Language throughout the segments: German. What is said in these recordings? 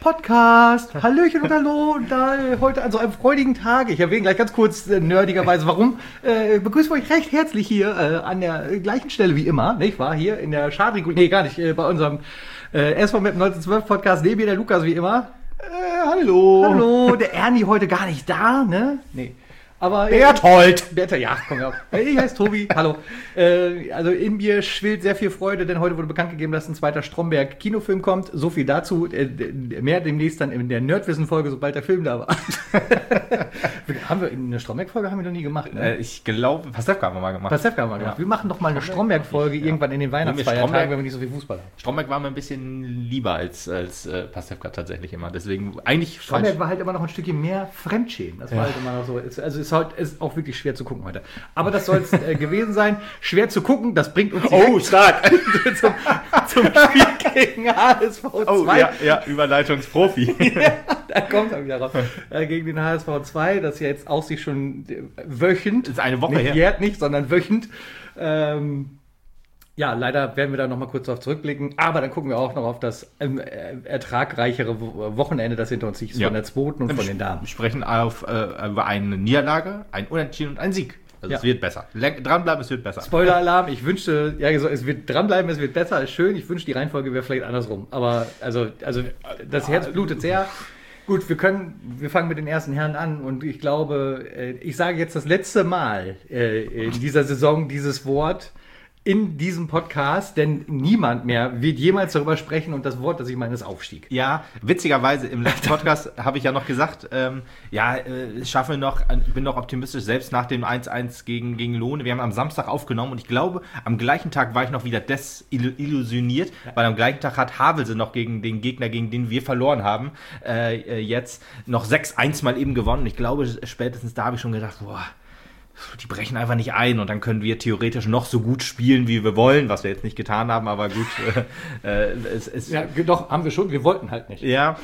Podcast. Hallöchen und hallo. Und da heute an so einem freudigen Tag, ich erwähne gleich ganz kurz nerdigerweise, warum, begrüßen wir euch recht herzlich hier an der gleichen Stelle wie immer. Ich war hier in der Schadriegel, bei unserem SV Map 1912 Podcast, neben mir der Lukas wie immer. Hallo. Hallo, der Ernie heute gar nicht da, ne? Nee. Aber Berthold. Ja, komm ja. Ich heiße Tobi, hallo. Also in mir schwillt sehr viel Freude, denn heute wurde bekannt gegeben, dass ein zweiter Stromberg-Kinofilm kommt. So viel dazu. Mehr demnächst dann in der Nerdwissen-Folge, sobald der Film da war. Haben wir eine Stromberg-Folge noch nie gemacht, ne? Ich glaube, Pastewka haben wir mal gemacht. Ja. Wir machen doch mal eine Stromberg-Folge irgendwann in den Weihnachtsfeiertagen, wenn wir nicht so viel Fußball haben. Stromberg war mir ein bisschen lieber als Pastewka tatsächlich immer. Deswegen eigentlich... Stromberg war halt immer noch ein Stückchen mehr Fremdschämen. Das war halt immer noch so. Also ist auch wirklich schwer zu gucken heute. Aber das soll es gewesen sein. Schwer zu gucken, das bringt uns stark. zum Spiel gegen HSV 2. Oh, ja, Überleitungsprofi. Ja, da kommt er wieder raus. Gegen den HSV 2, das ja jetzt auch sich schon wöchend. Das ist eine Woche her. Jährt nicht, sondern wöchend. Ja, leider werden wir da noch mal kurz darauf zurückblicken, aber dann gucken wir auch noch auf das ertragreichere Wochenende, das hinter uns liegt, von der zweiten und von den Damen. Wir sprechen über eine Niederlage, ein Unentschieden und einen Sieg. Also es wird besser. Dranbleiben, es wird besser. Spoiler-Alarm, ich wünschte, es wird dranbleiben, es wird besser, ist schön. Ich wünschte, die Reihenfolge wäre vielleicht andersrum. Aber also das Herz blutet sehr. Gut, wir fangen mit den ersten Herren an und ich glaube, ich sage jetzt das letzte Mal in dieser Saison dieses Wort in diesem Podcast, denn niemand mehr wird jemals darüber sprechen und das Wort, das ich meine, ist Aufstieg. Ja, witzigerweise im letzten Podcast habe ich ja noch gesagt, schaffen wir noch, ich bin noch optimistisch, selbst nach dem 1-1 gegen Lohne. Wir haben am Samstag aufgenommen und ich glaube, am gleichen Tag war ich noch wieder desillusioniert, weil am gleichen Tag hat Havelse noch gegen den Gegner, gegen den wir verloren haben, jetzt noch 6-1 mal eben gewonnen. Und ich glaube, spätestens da habe ich schon gedacht, die brechen einfach nicht ein und dann können wir theoretisch noch so gut spielen, wie wir wollen, was wir jetzt nicht getan haben, aber gut. Doch, haben wir schon, wir wollten halt nicht. Ja,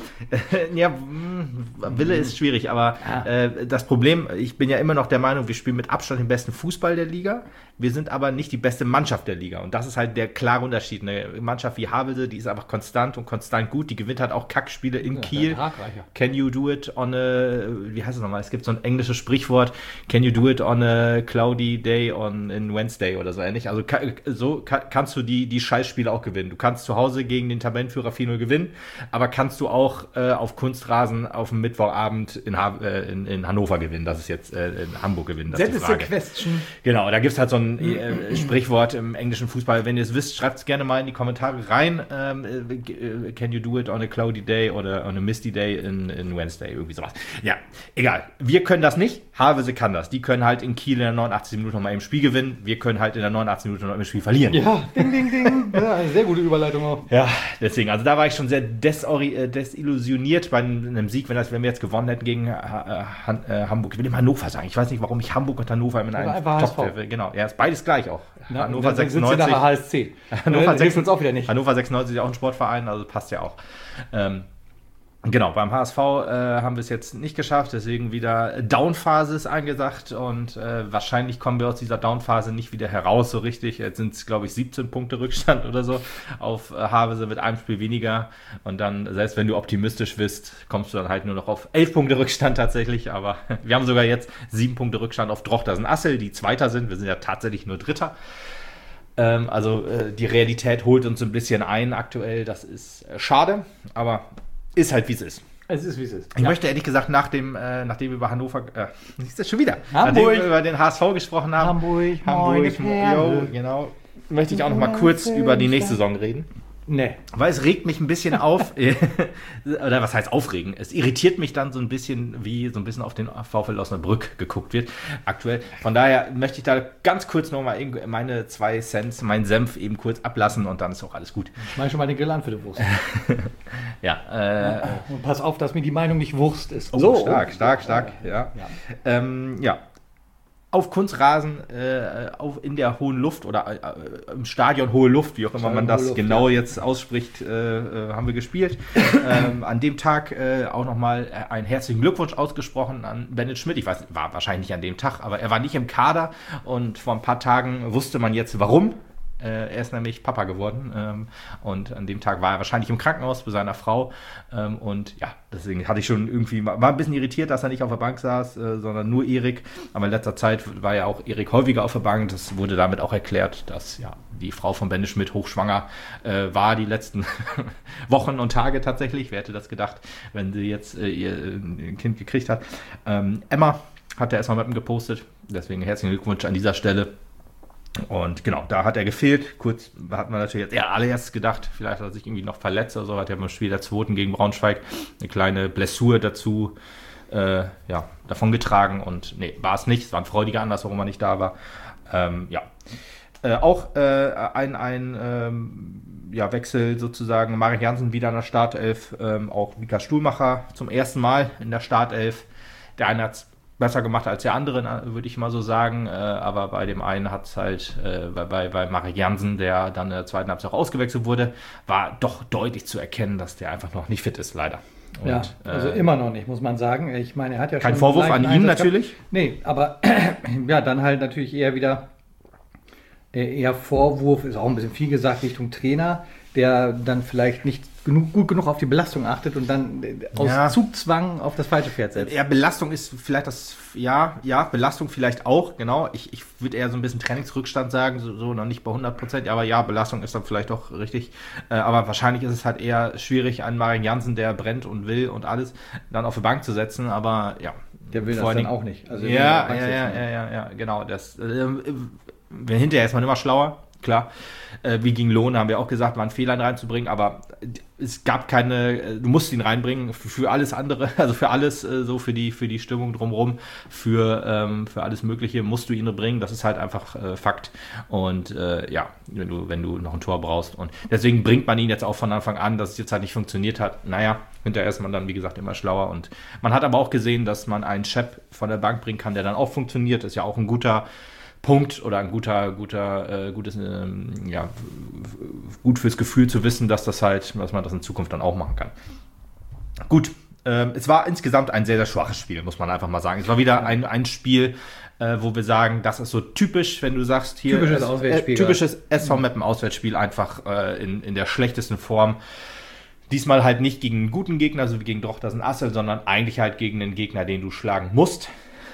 Wille ist schwierig, aber das Problem, ich bin ja immer noch der Meinung, wir spielen mit Abstand den besten Fußball der Liga, wir sind aber nicht die beste Mannschaft der Liga und das ist halt der klare Unterschied. Eine Mannschaft wie Havelse, die ist einfach konstant gut, die gewinnt halt auch Kackspiele in Kiel. Can you do it on a, wie heißt es nochmal, es gibt so ein englisches Sprichwort, can you do it on a cloudy day in Wednesday oder so ähnlich. Also kannst du die Scheißspiele auch gewinnen. Du kannst zu Hause gegen den Tabellenführer 4-0 gewinnen, aber kannst du auch auf Kunstrasen auf dem Mittwochabend in Hannover gewinnen. Das ist jetzt in Hamburg gewinnen. Das ist die Frage. Question. Genau, da gibt es halt so ein Sprichwort im englischen Fußball. Wenn ihr es wisst, schreibt es gerne mal in die Kommentare rein. Can you do it on a cloudy day oder on a misty day in Wednesday? Irgendwie sowas. Ja, egal. Wir können das nicht. Havelse kann das. Die können halt in Kiel in der 89. Minute noch mal im Spiel gewinnen. Wir können halt in der 89. Minute noch im Spiel verlieren. Ja, ding, ding, ding. Ja, eine sehr gute Überleitung auch. Ja, deswegen. Also da war ich schon sehr desillusioniert bei einem Sieg, wenn wir jetzt gewonnen hätten gegen Hamburg. Ich will immer Hannover sagen. Ich weiß nicht, warum ich Hamburg und Hannover in einen Top werfe. Genau, ja, ist beides gleich auch. Ja, Hannover 96. HSC. Hannover hilft uns auch wieder nicht. Hannover 96 ist ja auch ein Sportverein, also passt ja auch. Genau, beim HSV haben wir es jetzt nicht geschafft, deswegen wieder Downphase ist angesagt und wahrscheinlich kommen wir aus dieser Downphase nicht wieder heraus so richtig. Jetzt sind es, glaube ich, 17 Punkte Rückstand oder so auf Havelse mit einem Spiel weniger und dann, selbst wenn du optimistisch bist, kommst du dann halt nur noch auf 11 Punkte Rückstand tatsächlich, aber wir haben sogar jetzt 7 Punkte Rückstand auf Drochtersen-Assel, die Zweiter sind, wir sind ja tatsächlich nur Dritter. Also die Realität holt uns ein bisschen ein aktuell, das ist schade, aber ist halt, wie es ist. Es ist, wie es ist. Ich möchte ehrlich gesagt, nachdem wir über Hannover, ist das schon wieder, Hamburg. Nachdem wir über den HSV gesprochen haben, Hamburg, genau, möchte ich auch noch mal kurz über die nächste Saison reden. Nee. Weil es regt mich ein bisschen auf, oder was heißt aufregen? Es irritiert mich dann so ein bisschen, wie so ein bisschen auf den VfL Osnabrück geguckt wird aktuell. Von daher möchte ich da ganz kurz nochmal meine 2 Cents, meinen Senf eben kurz ablassen und dann ist auch alles gut. Ich meine schon mal den Grill an für die Wurst. Ja. Und pass auf, dass mir die Meinung nicht Wurst ist. Oh, so, stark, ja. Ja. Auf Kunstrasen, in der hohen Luft oder im Stadion hohe Luft, wie auch immer man das genau jetzt ausspricht, haben wir gespielt. An dem Tag auch nochmal einen herzlichen Glückwunsch ausgesprochen an Bennett Schmidt. Ich weiß, war wahrscheinlich nicht an dem Tag, aber er war nicht im Kader und vor ein paar Tagen wusste man jetzt, warum Er ist nämlich Papa geworden und an dem Tag war er wahrscheinlich im Krankenhaus bei seiner Frau und ja, deswegen hatte ich schon irgendwie, war ein bisschen irritiert, dass er nicht auf der Bank saß, sondern nur Erik, aber in letzter Zeit war ja auch Erik häufiger auf der Bank. Das wurde damit auch erklärt, dass ja die Frau von Bende Schmidt hochschwanger war die letzten Wochen und Tage tatsächlich. Wer hätte das gedacht, wenn sie jetzt ihr Kind gekriegt hat. Emma hat er erstmal mit ihm gepostet, deswegen herzlichen Glückwunsch an dieser Stelle. Und genau, da hat er gefehlt. Kurz hat man natürlich jetzt allererst gedacht, vielleicht hat er sich irgendwie noch verletzt oder so, hat er beim Spiel der 2. gegen Braunschweig eine kleine Blessur dazu davon getragen und nee, war es nicht. Es war ein freudiger Anlass, warum er nicht da war. Wechsel sozusagen. Marek Jansen wieder in der Startelf, auch Mika Stuhlmacher zum ersten Mal in der Startelf. Der eine hat es besser gemacht als der andere, würde ich mal so sagen, aber bei dem einen hat es halt, bei Marek Jansen, der dann in der zweiten Halbzeit auch ausgewechselt wurde, war doch deutlich zu erkennen, dass der einfach noch nicht fit ist, leider. Und, ja, also immer noch nicht, muss man sagen. Ich meine, er hat ja kein Vorwurf an ihn natürlich. Nee, aber ja, dann halt natürlich eher wieder eher Vorwurf, ist auch ein bisschen viel gesagt, Richtung Trainer, der dann vielleicht nicht gut genug auf die Belastung achtet und dann aus Zugzwang auf das falsche Pferd setzt. Ja, Belastung ist vielleicht Belastung vielleicht auch, genau. Ich würde eher so ein bisschen Trainingsrückstand sagen, so noch nicht bei 100%, aber ja, Belastung ist dann vielleicht auch richtig. Aber wahrscheinlich ist es halt eher schwierig, einen Marek Jansen, der brennt und will und alles, dann auf die Bank zu setzen, aber ja. Der will das dann auch nicht. Also genau. Hinterher ist man immer schlauer. Klar, wie gegen Lohn haben wir auch gesagt, war ein Fehler ihn reinzubringen, aber es gab du musst ihn reinbringen für alles andere, also für alles, so für die Stimmung drumherum, für alles Mögliche musst du ihn bringen, das ist halt einfach Fakt und wenn du noch ein Tor brauchst und deswegen bringt man ihn jetzt auch von Anfang an, dass es jetzt halt nicht funktioniert hat, hinterher ist man dann, wie gesagt, immer schlauer und man hat aber auch gesehen, dass man einen Shep von der Bank bringen kann, der dann auch funktioniert, ist ja auch ein guter Punkt oder ein gut fürs Gefühl zu wissen, dass man das in Zukunft dann auch machen kann. Gut, es war insgesamt ein sehr, sehr schwaches Spiel, muss man einfach mal sagen. Es war wieder ein Spiel, wo wir sagen, das ist so typisch, wenn du sagst, hier typisches SV Meppen Auswärtsspiel, einfach in der schlechtesten Form. Diesmal halt nicht gegen einen guten Gegner, so wie gegen Drochtersen Assel, sondern eigentlich halt gegen einen Gegner, den du schlagen musst.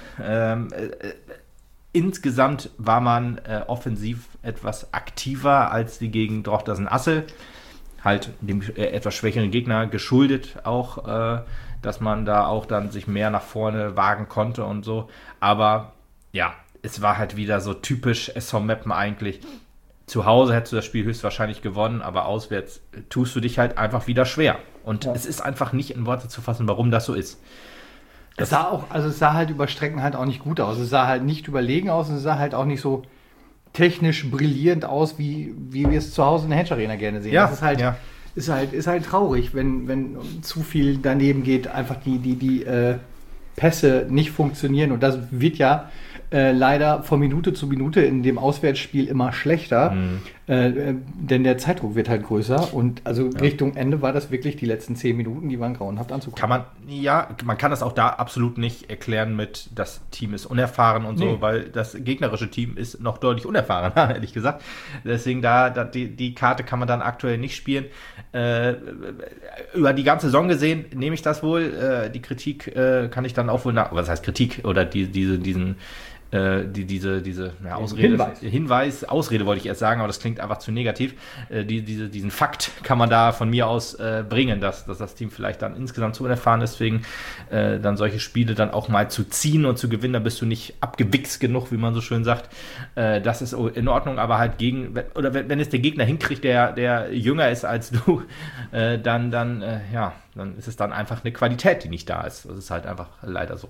Insgesamt war man offensiv etwas aktiver als wie gegen Drochtersen Assel. Halt dem etwas schwächeren Gegner geschuldet auch, dass man da auch dann sich mehr nach vorne wagen konnte und so. Aber ja, es war halt wieder so typisch SV Meppen eigentlich. Zu Hause hättest du das Spiel höchstwahrscheinlich gewonnen, aber auswärts tust du dich halt einfach wieder schwer. Und es ist einfach nicht in Worte zu fassen, warum das so ist. Es sah halt über Strecken halt auch nicht gut aus. Es sah halt nicht überlegen aus und es sah halt auch nicht so technisch brillierend aus, wie wir es zu Hause in der Hedge Arena gerne sehen. Ja, das ist halt traurig, wenn zu viel daneben geht, einfach die Pässe nicht funktionieren. Und das wird ja leider von Minute zu Minute in dem Auswärtsspiel immer schlechter, denn der Zeitdruck wird halt größer und also Richtung Ende war das wirklich die letzten 10 Minuten, die waren grauenhaft anzugucken. Man kann das auch da absolut nicht erklären mit, das Team ist unerfahren und so, weil das gegnerische Team ist noch deutlich unerfahrener, ehrlich gesagt. Deswegen die Karte kann man dann aktuell nicht spielen. Über die ganze Saison gesehen nehme ich das wohl. Die Kritik kann ich dann auch wohl was heißt Kritik? Oder diese Ausrede wollte ich erst sagen, aber das klingt einfach zu negativ. Diesen Fakt kann man da von mir aus bringen, dass das Team vielleicht dann insgesamt zu unerfahren ist, deswegen dann solche Spiele dann auch mal zu ziehen und zu gewinnen, da bist du nicht abgewichst genug, wie man so schön sagt. Das ist in Ordnung, aber halt wenn es der Gegner hinkriegt, der jünger ist als du, dann ist es dann einfach eine Qualität, die nicht da ist. Das ist halt einfach leider so.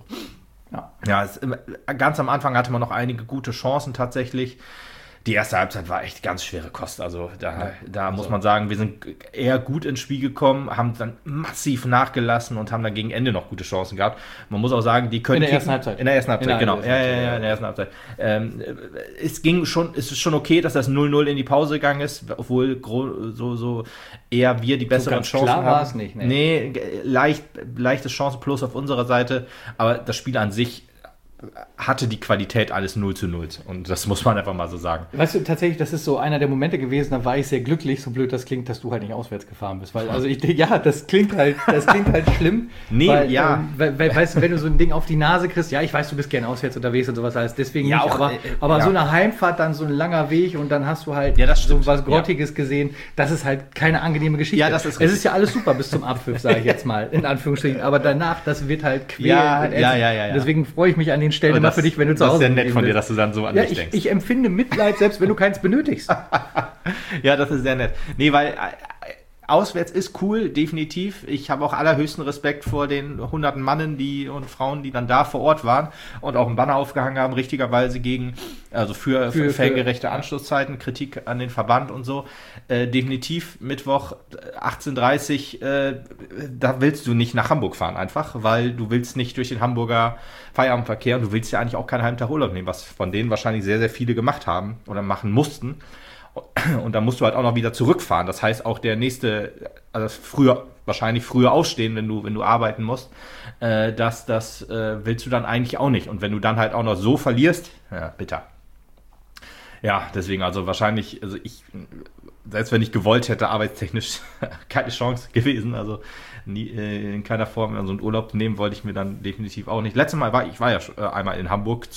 Ganz am Anfang hatte man noch einige gute Chancen tatsächlich. Die erste Halbzeit war echt ganz schwere Kost. Also da muss man sagen, wir sind eher gut ins Spiel gekommen, haben dann massiv nachgelassen und haben dann gegen Ende noch gute Chancen gehabt. Man muss auch sagen, die können... In der ersten Halbzeit, genau. In der ersten Halbzeit. Es ist schon okay, dass das 0-0 in die Pause gegangen ist, obwohl so eher wir die besseren Chancen klar haben. War es nicht, leichtes Chance plus auf unserer Seite, aber das Spiel an sich hatte die Qualität eines 0:0. Und das muss man einfach mal so sagen. Weißt du, tatsächlich, das ist so einer der Momente gewesen, da war ich sehr glücklich, so blöd das klingt, dass du halt nicht auswärts gefahren bist. Weil, also das klingt halt schlimm. Nee, weil, ja. Weil, weißt du, wenn du so ein Ding auf die Nase kriegst, ja, ich weiß, du bist gerne auswärts unterwegs und sowas alles, deswegen ja, nicht, auch, aber ja. so eine Heimfahrt, dann so ein langer Weg und dann hast du halt so was Grottiges gesehen, das ist halt keine angenehme Geschichte. Ja, das ist richtig. Es ist ja alles super bis zum Abpfiff, sage ich jetzt mal, in Anführungsstrichen, aber danach, das wird halt quälend. Ja. Deswegen freue ich mich an den Stellen immer für dich, wenn du zu Hause bist. Das ist ja nett von dir, dass du dann so an mich denkst. Ich empfinde Mitleid, selbst wenn du keins benötigst. Ja, das ist sehr nett. Nee, weil auswärts ist cool, definitiv. Ich habe auch allerhöchsten Respekt vor den hunderten Mannen und Frauen, die dann da vor Ort waren und auch einen Banner aufgehangen haben, richtigerweise für fangerechte Anschlusszeiten, Kritik an den Verband und so. Definitiv Mittwoch 18:30 da willst du nicht nach Hamburg fahren einfach, weil du willst nicht durch den Hamburger Feierabendverkehr und du willst ja eigentlich auch keinen halben Tag Urlaub nehmen, was von denen wahrscheinlich sehr, sehr viele gemacht haben oder machen mussten. Und dann musst du halt auch noch wieder zurückfahren. Das heißt, auch der nächste, wahrscheinlich früher aufstehen, wenn du arbeiten musst, das willst du dann eigentlich auch nicht. Und wenn du dann halt auch noch so verlierst, ja, bitter. Ja, deswegen wahrscheinlich, selbst wenn ich gewollt hätte, arbeitstechnisch keine Chance gewesen. Also nie, in keiner Form so einen Urlaub nehmen wollte ich mir dann definitiv auch nicht. Letztes Mal ich war ja einmal in Hamburg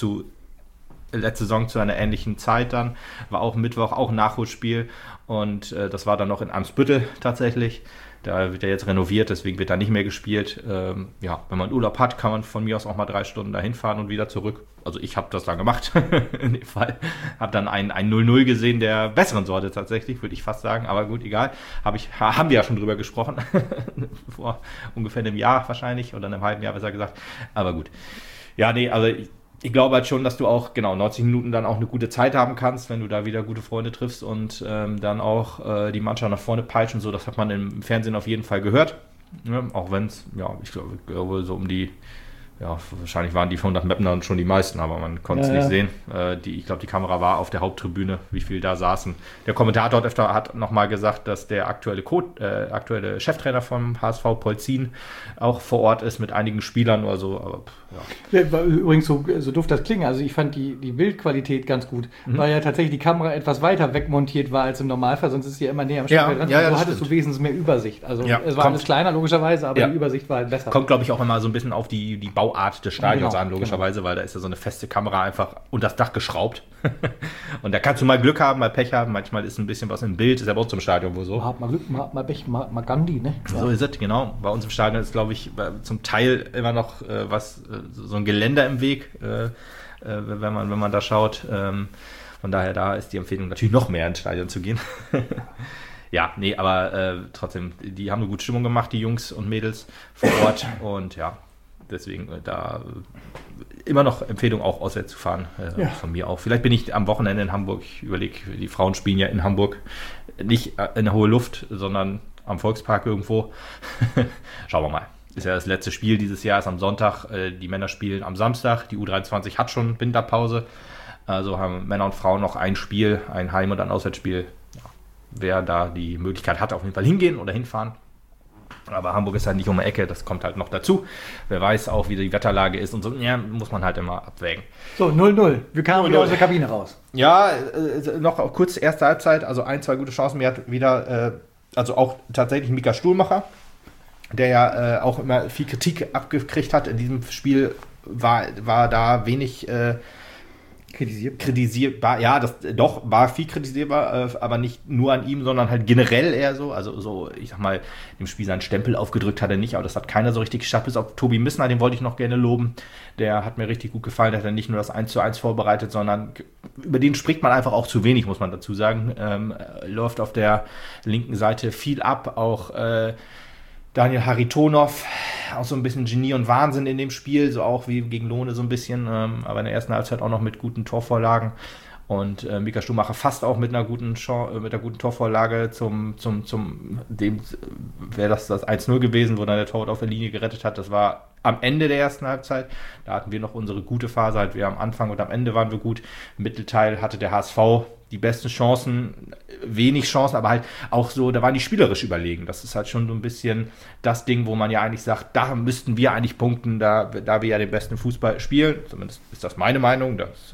letzte Saison zu einer ähnlichen Zeit dann, war auch Mittwoch, auch ein Nachholspiel und das war dann noch in Eimsbüttel tatsächlich. Da wird ja jetzt renoviert, deswegen wird da nicht mehr gespielt. Wenn man Urlaub hat, kann man von mir aus auch mal 3 Stunden dahin fahren und wieder zurück. Also ich habe das dann gemacht, in dem Fall. Habe dann ein 0:0 gesehen, der besseren Sorte tatsächlich, würde ich fast sagen. Aber gut, egal. Haben wir ja schon drüber gesprochen. Vor ungefähr einem Jahr wahrscheinlich oder einem halben Jahr besser gesagt. Aber gut. Ja, nee, also ich glaube halt schon, dass du auch 90 Minuten dann auch eine gute Zeit haben kannst, wenn du da wieder gute Freunde triffst und dann auch die Mannschaft nach vorne peitscht und so. Das hat man im Fernsehen auf jeden Fall gehört. Ja, auch wenn es, ich glaube, so um die, wahrscheinlich waren die 100 Mapner schon die meisten, aber man konnte es nicht sehen. Ich glaube, die Kamera war auf der Haupttribüne, wie viele da saßen. Der Kommentator hat nochmal gesagt, dass der aktuelle Cheftrainer vom HSV, Polzin, auch vor Ort ist mit einigen Spielern oder so. Aber, Übrigens, so doof das klingt, also ich fand die Bildqualität ganz gut, weil ja tatsächlich die Kamera etwas weiter wegmontiert war als im Normalfall, sonst ist sie ja immer näher am Spielfeld dran. So hattest du wesentlich mehr Übersicht. Also es war alles kleiner, logischerweise, aber die Übersicht war halt besser. Kommt, glaube ich, auch immer so ein bisschen auf die Bauart des Stadions an, logischerweise, weil da ist ja so eine feste Kamera einfach unter das Dach geschraubt. Und da kannst du mal Glück haben, mal Pech haben, manchmal ist ein bisschen was im Bild, ist ja bei uns im Stadion wohl so. Man hat mal Glück, man hat mal Pech, man hat mal Gandhi, ne? So ist es, genau. Bei uns im Stadion ist, glaube ich, zum Teil immer noch so ein Geländer im Weg, wenn man da schaut. Von daher, da ist die Empfehlung natürlich noch mehr ins Stadion zu gehen. Ja, nee, aber trotzdem, die haben eine gute Stimmung gemacht, die Jungs und Mädels vor Ort. Und ja, deswegen da immer noch Empfehlung, auch auswärts zu fahren, von mir auch. Vielleicht bin ich am Wochenende in Hamburg. Ich überlege, die Frauen spielen ja in Hamburg nicht in der hohe Luft, sondern am Volkspark irgendwo. Schauen wir mal. Ist ja das letzte Spiel dieses Jahr, ist am Sonntag. Die Männer spielen am Samstag. Die U23 hat schon Winterpause. Also haben Männer und Frauen noch ein Spiel, ein Heim- und ein Auswärtsspiel. Ja, wer da die Möglichkeit hat, auf jeden Fall hingehen oder hinfahren. Aber Hamburg ist halt nicht um die Ecke, das kommt halt noch dazu. Wer weiß auch, wie die Wetterlage ist und so. Ja, muss man halt immer abwägen. So, 0:0. Wir kamen wieder aus der Kabine raus. Ja, noch kurz erste Halbzeit, also 1-2 gute Chancen. Mir hat wieder, also auch tatsächlich Mika Stuhlmacher, der ja auch immer viel Kritik abgekriegt hat. In diesem Spiel war da wenig kritisierbar. Ja, das doch war viel kritisierbar, aber nicht nur an ihm, sondern halt generell eher so. Also so, ich sag mal, dem Spiel seinen Stempel aufgedrückt hat er nicht, aber das hat keiner so richtig geschafft, bis auf Tobi Missner, den wollte ich noch gerne loben. Der hat mir richtig gut gefallen, der hat nicht nur das 1:1 vorbereitet, sondern über den spricht man einfach auch zu wenig, muss man dazu sagen. Läuft auf der linken Seite viel ab, auch Daniel Haritonov, auch so ein bisschen Genie und Wahnsinn in dem Spiel, so auch wie gegen Lohne so ein bisschen, aber in der ersten Halbzeit auch noch mit guten Torvorlagen. Und Mika Stuhlmacher fast auch mit einer guten Torvorlage wäre das 1:0 gewesen, wo dann der Torwart auf der Linie gerettet hat. Das war am Ende der ersten Halbzeit. Da hatten wir noch unsere gute Phase, halt wir am Anfang und am Ende waren wir gut. Im Mittelteil hatte der HSV die besten Chancen, wenig Chancen, aber halt auch so, da waren die spielerisch überlegen. Das ist halt schon so ein bisschen das Ding, wo man ja eigentlich sagt, da müssten wir eigentlich punkten, da wir ja den besten Fußball spielen. Zumindest ist das meine Meinung.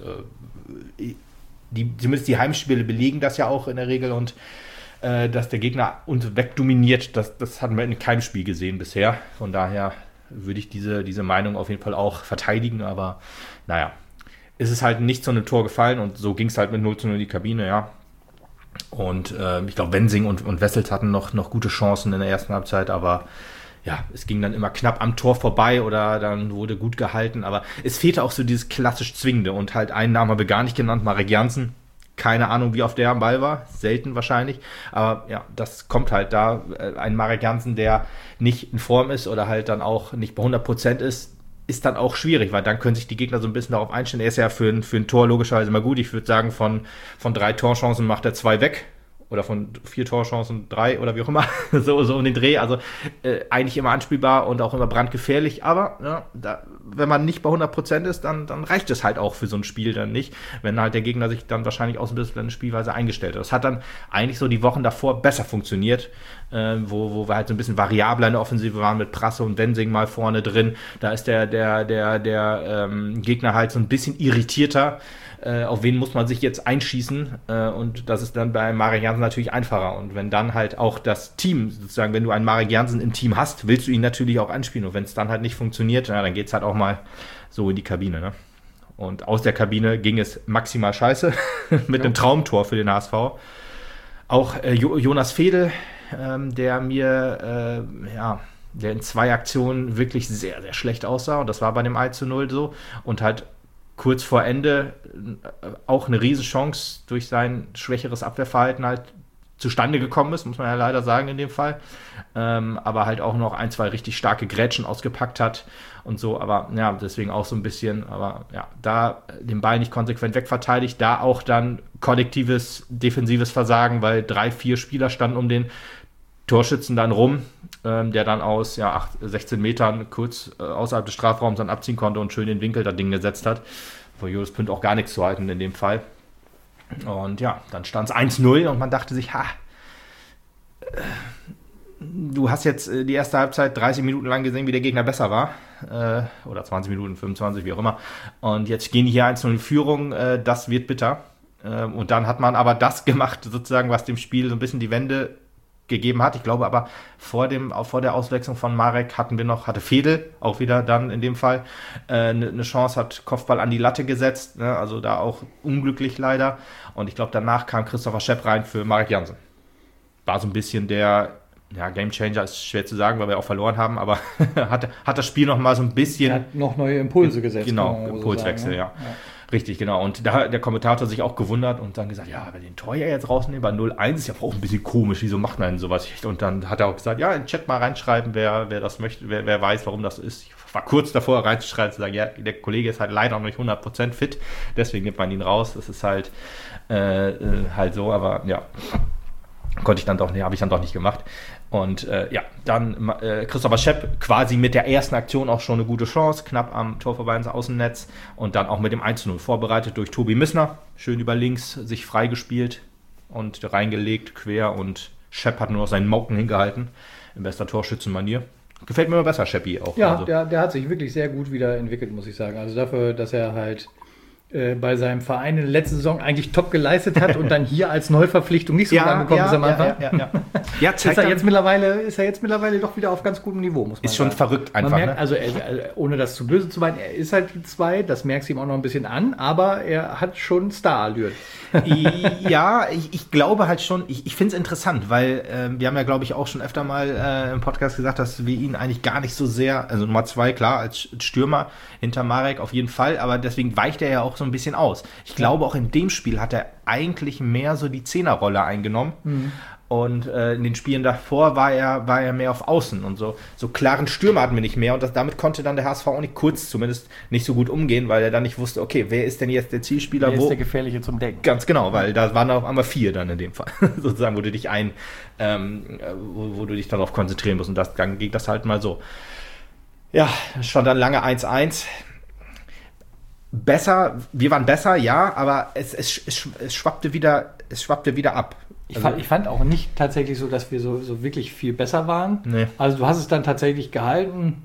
Zumindest die Heimspiele belegen das ja auch in der Regel und dass der Gegner uns wegdominiert, das hatten wir in keinem Spiel gesehen bisher. Von daher würde ich diese Meinung auf jeden Fall auch verteidigen, aber naja, es ist halt nicht zu einem Tor gefallen und so ging es halt mit 0:0 in die Kabine, ja. Und ich glaube, Wensing und Wessels hatten noch gute Chancen in der ersten Halbzeit, aber ja, es ging dann immer knapp am Tor vorbei oder dann wurde gut gehalten, aber es fehlte auch so dieses klassisch Zwingende und halt einen Namen habe ich gar nicht genannt, Marek Jansen. Keine Ahnung, wie oft der am Ball war, selten wahrscheinlich, aber ja, das kommt halt da, ein Marek Jansen, der nicht in Form ist oder halt dann auch nicht bei 100% ist dann auch schwierig, weil dann können sich die Gegner so ein bisschen darauf einstellen. Er ist ja für ein Tor logischerweise immer gut. Ich würde sagen, von 3 Torchancen macht er 2 weg. Oder von 4 Torchancen 3 oder wie auch immer. so um den Dreh. Also eigentlich immer anspielbar und auch immer brandgefährlich. Aber ja, wenn man nicht bei 100% ist, dann reicht es halt auch für so ein Spiel dann nicht. Wenn halt der Gegner sich dann wahrscheinlich aus ein bisschen eine Spielweise eingestellt hat. Das hat dann eigentlich so die Wochen davor besser funktioniert. Wo wir halt so ein bisschen variabler in der Offensive waren mit Prasse und Wensing mal vorne drin. Da ist der Gegner halt so ein bisschen irritierter. Auf wen muss man sich jetzt einschießen? Und das ist dann bei Marek Jansen natürlich einfacher. Und wenn dann halt auch das Team, sozusagen, wenn du einen Marek Jansen im Team hast, willst du ihn natürlich auch anspielen. Und wenn es dann halt nicht funktioniert, dann geht es halt auch mal so in die Kabine. Ne? Und aus der Kabine ging es maximal scheiße mit einem Traumtor für den HSV. Auch Jonas Fedel, der in 2 Aktionen wirklich sehr, sehr schlecht aussah. Und das war bei dem 1:0 so. Und halt kurz vor Ende auch eine Riesenchance durch sein schwächeres Abwehrverhalten halt zustande gekommen ist, muss man ja leider sagen in dem Fall. Aber halt auch noch 1, 2 richtig starke Grätschen ausgepackt hat und so. Aber ja, deswegen auch so ein bisschen, aber ja, da den Ball nicht konsequent wegverteidigt, da auch dann kollektives defensives Versagen, weil 3, 4 Spieler standen um den Torschützen dann rum, der dann aus 16 Metern kurz außerhalb des Strafraums dann abziehen konnte und schön den Winkel das Ding gesetzt hat. Vor Julius Pünd auch gar nichts zu halten in dem Fall. Und ja, dann stand es 1:0 und man dachte sich, du hast jetzt die erste Halbzeit 30 Minuten lang gesehen, wie der Gegner besser war. Oder 20 Minuten, 25, wie auch immer. Und jetzt gehen die hier 1:0 in Führung, das wird bitter. Und dann hat man aber das gemacht, sozusagen, was dem Spiel so ein bisschen die Wende gegeben hat. Ich glaube aber vor der Auswechslung von Marek hatte Fedel auch wieder dann in dem Fall eine Chance, hat Kopfball an die Latte gesetzt, ne? Also da auch unglücklich leider. Und ich glaube, danach kam Christopher Schepp rein für Marek Jansen. War so ein bisschen der Gamechanger, ist schwer zu sagen, weil wir auch verloren haben, aber hat das Spiel noch mal so ein bisschen... Er hat noch neue Impulse gesetzt. Genau, Impulswechsel, so sagen, ja. Richtig, genau. Und da hat der Kommentator sich auch gewundert und dann gesagt, ja, wenn den Torjäger jetzt rausnehmen bei 0:1 ist ja auch ein bisschen komisch, wieso macht man denn sowas? Und dann hat er auch gesagt, ja, in den Chat mal reinschreiben, wer das möchte, wer weiß, warum das ist. Ich war kurz davor reinzuschreiben, zu sagen, ja, der Kollege ist halt leider noch nicht 100% fit, deswegen nimmt man ihn raus. Das ist halt so, aber ja, habe ich dann doch nicht gemacht. Und dann Christopher Schepp quasi mit der ersten Aktion auch schon eine gute Chance, knapp am Tor vorbei ins Außennetz und dann auch mit dem 1:0 vorbereitet durch Tobi Missner, schön über links sich freigespielt und reingelegt, quer und Schepp hat nur noch seinen Mocken hingehalten, in bester Torschützenmanier. Gefällt mir immer besser, Scheppi auch. Ja, also. Der hat sich wirklich sehr gut wieder entwickelt, muss ich sagen. Also dafür, dass er halt bei seinem Verein in der letzten Saison eigentlich top geleistet hat und dann hier als Neuverpflichtung nicht so gut angekommen ist am Anfang. Ja, ist er jetzt mittlerweile doch wieder auf ganz gutem Niveau, muss man sagen. Ist schon verrückt einfach. Man merkt, also ohne das zu böse zu meinen, er ist halt die 2, das merkst du ihm auch noch ein bisschen an, aber er hat schon Star-Allüren. Ja, ich glaube halt schon, ich finde es interessant, weil wir haben ja, glaube ich, auch schon öfter mal im Podcast gesagt, dass wir ihn eigentlich gar nicht so sehr, also Nummer 2, klar, als Stürmer hinter Marek auf jeden Fall, aber deswegen weicht er ja auch so ein bisschen aus. Ich glaube, auch in dem Spiel hat er eigentlich mehr so die Zehnerrolle eingenommen. Mhm. Und in den Spielen davor war er mehr auf Außen und so klaren Stürmer hatten wir nicht mehr und damit konnte dann der HSV auch zumindest nicht so gut umgehen, weil er dann nicht wusste, okay, wer ist denn jetzt der Zielspieler? Wer ist der Gefährliche zum Denken? Ganz genau, weil da waren auf einmal 4 dann in dem Fall, sozusagen, wo du dich wo du dich darauf konzentrieren musst und dann ging das halt mal so. Ja, stand dann lange 1:1. besser, wir waren besser, ja, aber es schwappte wieder ab. Ich fand auch nicht tatsächlich so, dass wir so wirklich viel besser waren. Nee. Also du hast es dann tatsächlich gehalten.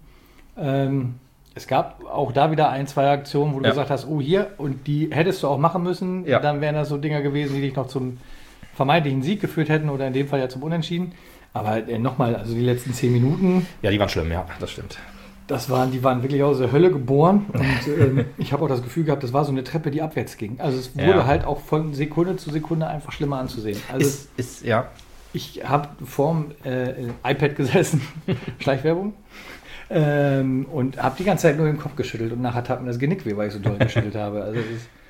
Es gab auch da wieder 1, 2 Aktionen, wo du gesagt hast, oh hier, und die hättest du auch machen müssen. Ja. Dann wären das so Dinger gewesen, die dich noch zum vermeintlichen Sieg geführt hätten oder in dem Fall ja zum Unentschieden. Aber nochmal, also die letzten 10 Minuten. Ja, die waren schlimm, ja, das stimmt. Die waren wirklich aus der Hölle geboren. Und ich habe auch das Gefühl gehabt, das war so eine Treppe, die abwärts ging. Also es wurde halt auch von Sekunde zu Sekunde einfach schlimmer anzusehen. Also ich habe vorm iPad gesessen, Schleichwerbung, und habe die ganze Zeit nur den Kopf geschüttelt und nachher tat mir das Genick weh, weil ich so doll geschüttelt habe. Also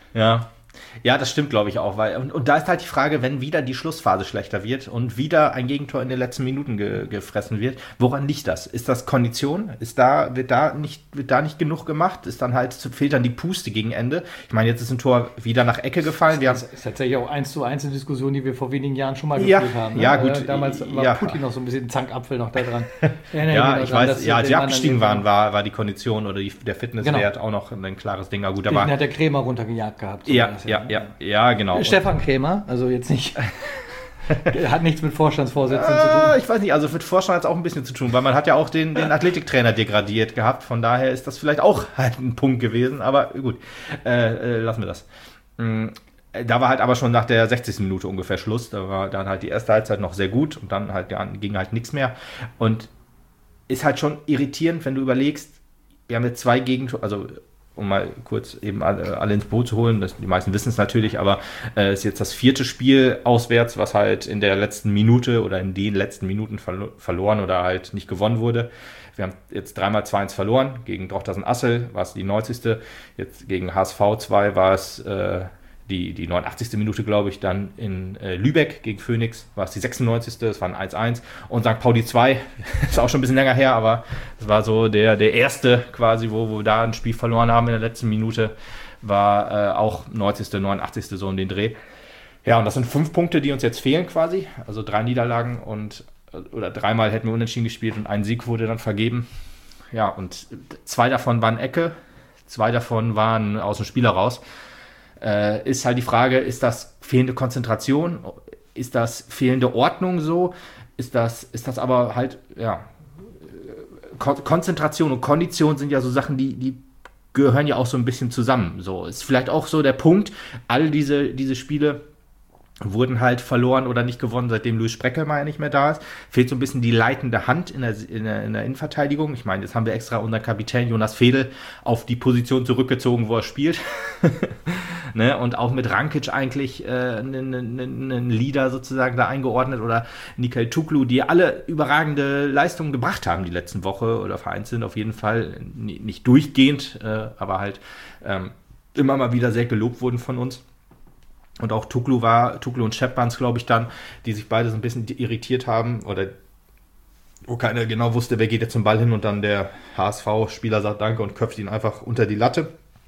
Ja, das stimmt, glaube ich auch. Und da ist halt die Frage, wenn wieder die Schlussphase schlechter wird und wieder ein Gegentor in den letzten Minuten gefressen wird, woran liegt das? Ist das Kondition? Wird da nicht genug gemacht? Fehlt dann die Puste gegen Ende? Ich meine, jetzt ist ein Tor wieder nach Ecke gefallen. Das ist tatsächlich auch 1:1 eine Diskussion, die wir vor wenigen Jahren schon mal geführt haben. Ne? Ja, gut. Damals war Putin noch so ein bisschen Zankapfel noch da dran. Ich weiß, als sie abgestiegen waren, war die Kondition oder der Fitnesswert auch noch ein klares Ding. Gut, den hat der Krämer runtergejagt gehabt. Ja, genau. Stefan Krämer, also jetzt nicht, hat nichts mit Vorstandsvorsitzenden zu tun. Ich weiß nicht, also mit Vorstand hat es auch ein bisschen zu tun, weil man hat ja auch den Athletiktrainer degradiert gehabt, von daher ist das vielleicht auch halt ein Punkt gewesen, aber gut, lassen wir das. Da war halt aber schon nach der 60. Minute ungefähr Schluss, da war dann halt die erste Halbzeit noch sehr gut und dann halt ging halt nichts mehr und ist halt schon irritierend, wenn du überlegst, wir haben jetzt 2 Gegentore, also um mal kurz eben alle ins Boot zu holen, die meisten wissen es natürlich, aber es ist jetzt das 4. Spiel auswärts, was halt in der letzten Minute oder in den letzten Minuten verloren oder halt nicht gewonnen wurde. Wir haben jetzt 3-mal 2-1 verloren, gegen Drochtersen-Assel war es die 90. Jetzt gegen HSV 2 war es die 89. Minute, glaube ich, dann in Lübeck gegen Phoenix war es die 96. Das war ein 1-1 und St. Pauli 2, ist auch schon ein bisschen länger her, aber das war so der erste quasi, wo wir da ein Spiel verloren haben in der letzten Minute, war auch 90., 89. so um den Dreh. Ja, und das sind 5 Punkte, die uns jetzt fehlen quasi, also 3 Niederlagen oder 3-mal hätten wir unentschieden gespielt und ein Sieg wurde dann vergeben. Ja, und 2 davon waren Ecke, 2 davon waren aus dem Spiel heraus. Ist halt die Frage, ist das fehlende Konzentration? Ist das fehlende Ordnung so? Ist das aber halt, Konzentration und Kondition sind ja so Sachen, die gehören ja auch so ein bisschen zusammen. So ist vielleicht auch so der Punkt, all diese Spiele wurden halt verloren oder nicht gewonnen, seitdem Luis Spreckelmeier nicht mehr da ist. Fehlt so ein bisschen die leitende Hand in der Innenverteidigung. Ich meine, jetzt haben wir extra unseren Kapitän Jonas Fedel auf die Position zurückgezogen, wo er spielt. Ne? Und auch mit Rankic eigentlich einen Leader sozusagen da eingeordnet oder Nikel Tuklu, die alle überragende Leistungen gebracht haben die letzten Woche oder vereinzelt auf jeden Fall. Nicht durchgehend, aber halt immer mal wieder sehr gelobt wurden von uns. Und auch Tuklu und Shep waren es, glaube ich, dann, die sich beide so ein bisschen irritiert haben oder wo keiner genau wusste, wer geht jetzt zum Ball hin und dann der HSV-Spieler sagt Danke und köpft ihn einfach unter die Latte.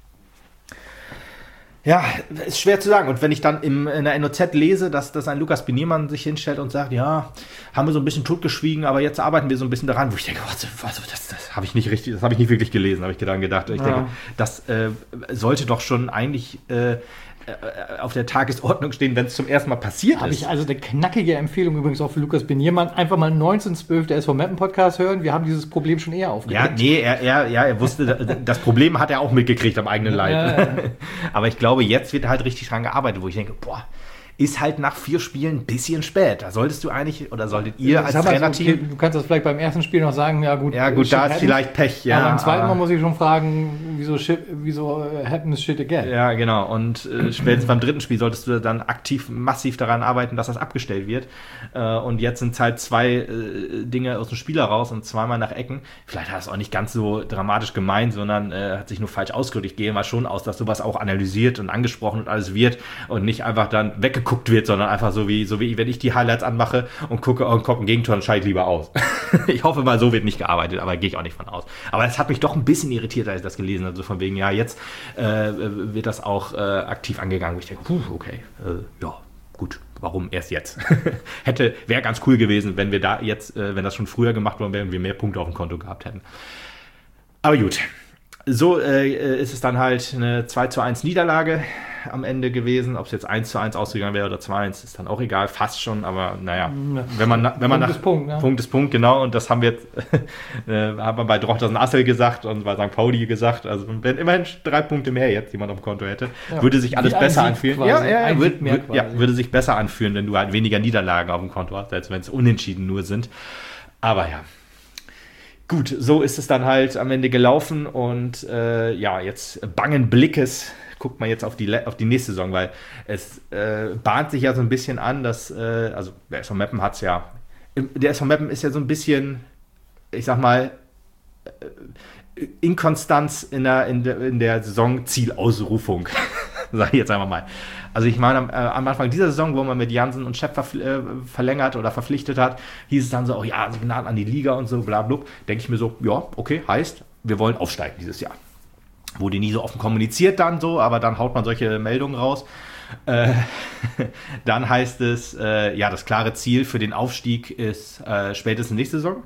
Ja, ist schwer zu sagen. Und wenn ich dann in der NOZ lese, dass ein Lukas Beniermann sich hinstellt und sagt, ja, haben wir so ein bisschen totgeschwiegen, aber jetzt arbeiten wir so ein bisschen daran, wo ich denke, also das habe ich nicht wirklich gelesen, habe ich dann gedacht. Ich denke, das sollte doch schon eigentlich auf der Tagesordnung stehen, wenn es zum ersten Mal passiert ist. Habe ich also eine knackige Empfehlung übrigens auch für Lukas Beniermann. Einfach mal 1912 der SV Meppen Podcast hören. Wir haben dieses Problem schon eher aufgedeckt. Er wusste, das Problem hat er auch mitgekriegt am eigenen Leib. Ja. Aber ich glaube, jetzt wird halt richtig dran gearbeitet, wo ich denke, ist halt nach 4 Spielen ein bisschen spät. Da solltest du eigentlich, oder solltet ihr als Trainerteam... Okay, du kannst das vielleicht beim ersten Spiel noch sagen, ja gut, da ist vielleicht Pech. Ja, aber im zweiten Mal muss ich schon fragen, wieso happens shit again? Ja, genau. Und spätestens beim 3. Spiel solltest du dann massiv daran arbeiten, dass das abgestellt wird. Und jetzt sind es halt 2 Dinge aus dem Spiel heraus und 2-mal nach Ecken. Vielleicht hat es auch nicht ganz so dramatisch gemeint, sondern hat sich nur falsch ausgedrückt. Ich gehe mal schon aus, dass sowas auch analysiert und angesprochen und alles wird und nicht einfach dann weggeguckt wird, sondern einfach so wie wenn ich die Highlights anmache und gucke, und kommt ein Gegentor, dann schalte ich lieber aus. Ich hoffe mal, so wird nicht gearbeitet, aber gehe ich auch nicht von aus. Aber es hat mich doch ein bisschen irritiert, als ich das gelesen habe, also von wegen, ja, jetzt wird das auch aktiv angegangen. Ich denke, okay, gut, warum erst jetzt? Wäre ganz cool gewesen, wenn wir da jetzt, wenn das schon früher gemacht worden wäre und wir mehr Punkte auf dem Konto gehabt hätten. Aber gut. so ist es dann halt eine 2:1 Niederlage am Ende gewesen. Ob es jetzt 1:1 ausgegangen wäre oder 2:1, ist dann auch egal, fast schon, aber naja, wenn man Punkt ist Punkt, ne? Punkt ist Punkt, genau, und das haben wir jetzt haben wir bei Drochtersen Assel gesagt und bei St. Pauli gesagt, also wenn immerhin 3 Punkte mehr jetzt jemand auf dem Konto hätte, würde sich alles besser anfühlen. Würde sich besser anfühlen, wenn du halt weniger Niederlagen auf dem Konto hast, als wenn es unentschieden nur sind. Aber ja, gut, so ist es dann halt am Ende gelaufen und jetzt bangen Blickes guckt man jetzt auf die nächste Saison, weil es bahnt sich ja so ein bisschen an, dass, also der SV Meppen hat es ja, der SV Meppen ist ja so ein bisschen, ich sag mal, Inkonstanz in der Saison Zielausrufung, sage ich jetzt einfach mal. Also ich meine, am Anfang dieser Saison, wo man mit Jansen und Schepp verlängert oder verpflichtet hat, hieß es dann so, Signal an die Liga und so, bla bla. Denke ich mir so, ja, okay, heißt, wir wollen aufsteigen dieses Jahr. Wurde nie so offen kommuniziert dann so, aber dann haut man solche Meldungen raus. Dann heißt es, das klare Ziel für den Aufstieg ist spätestens nächste Saison.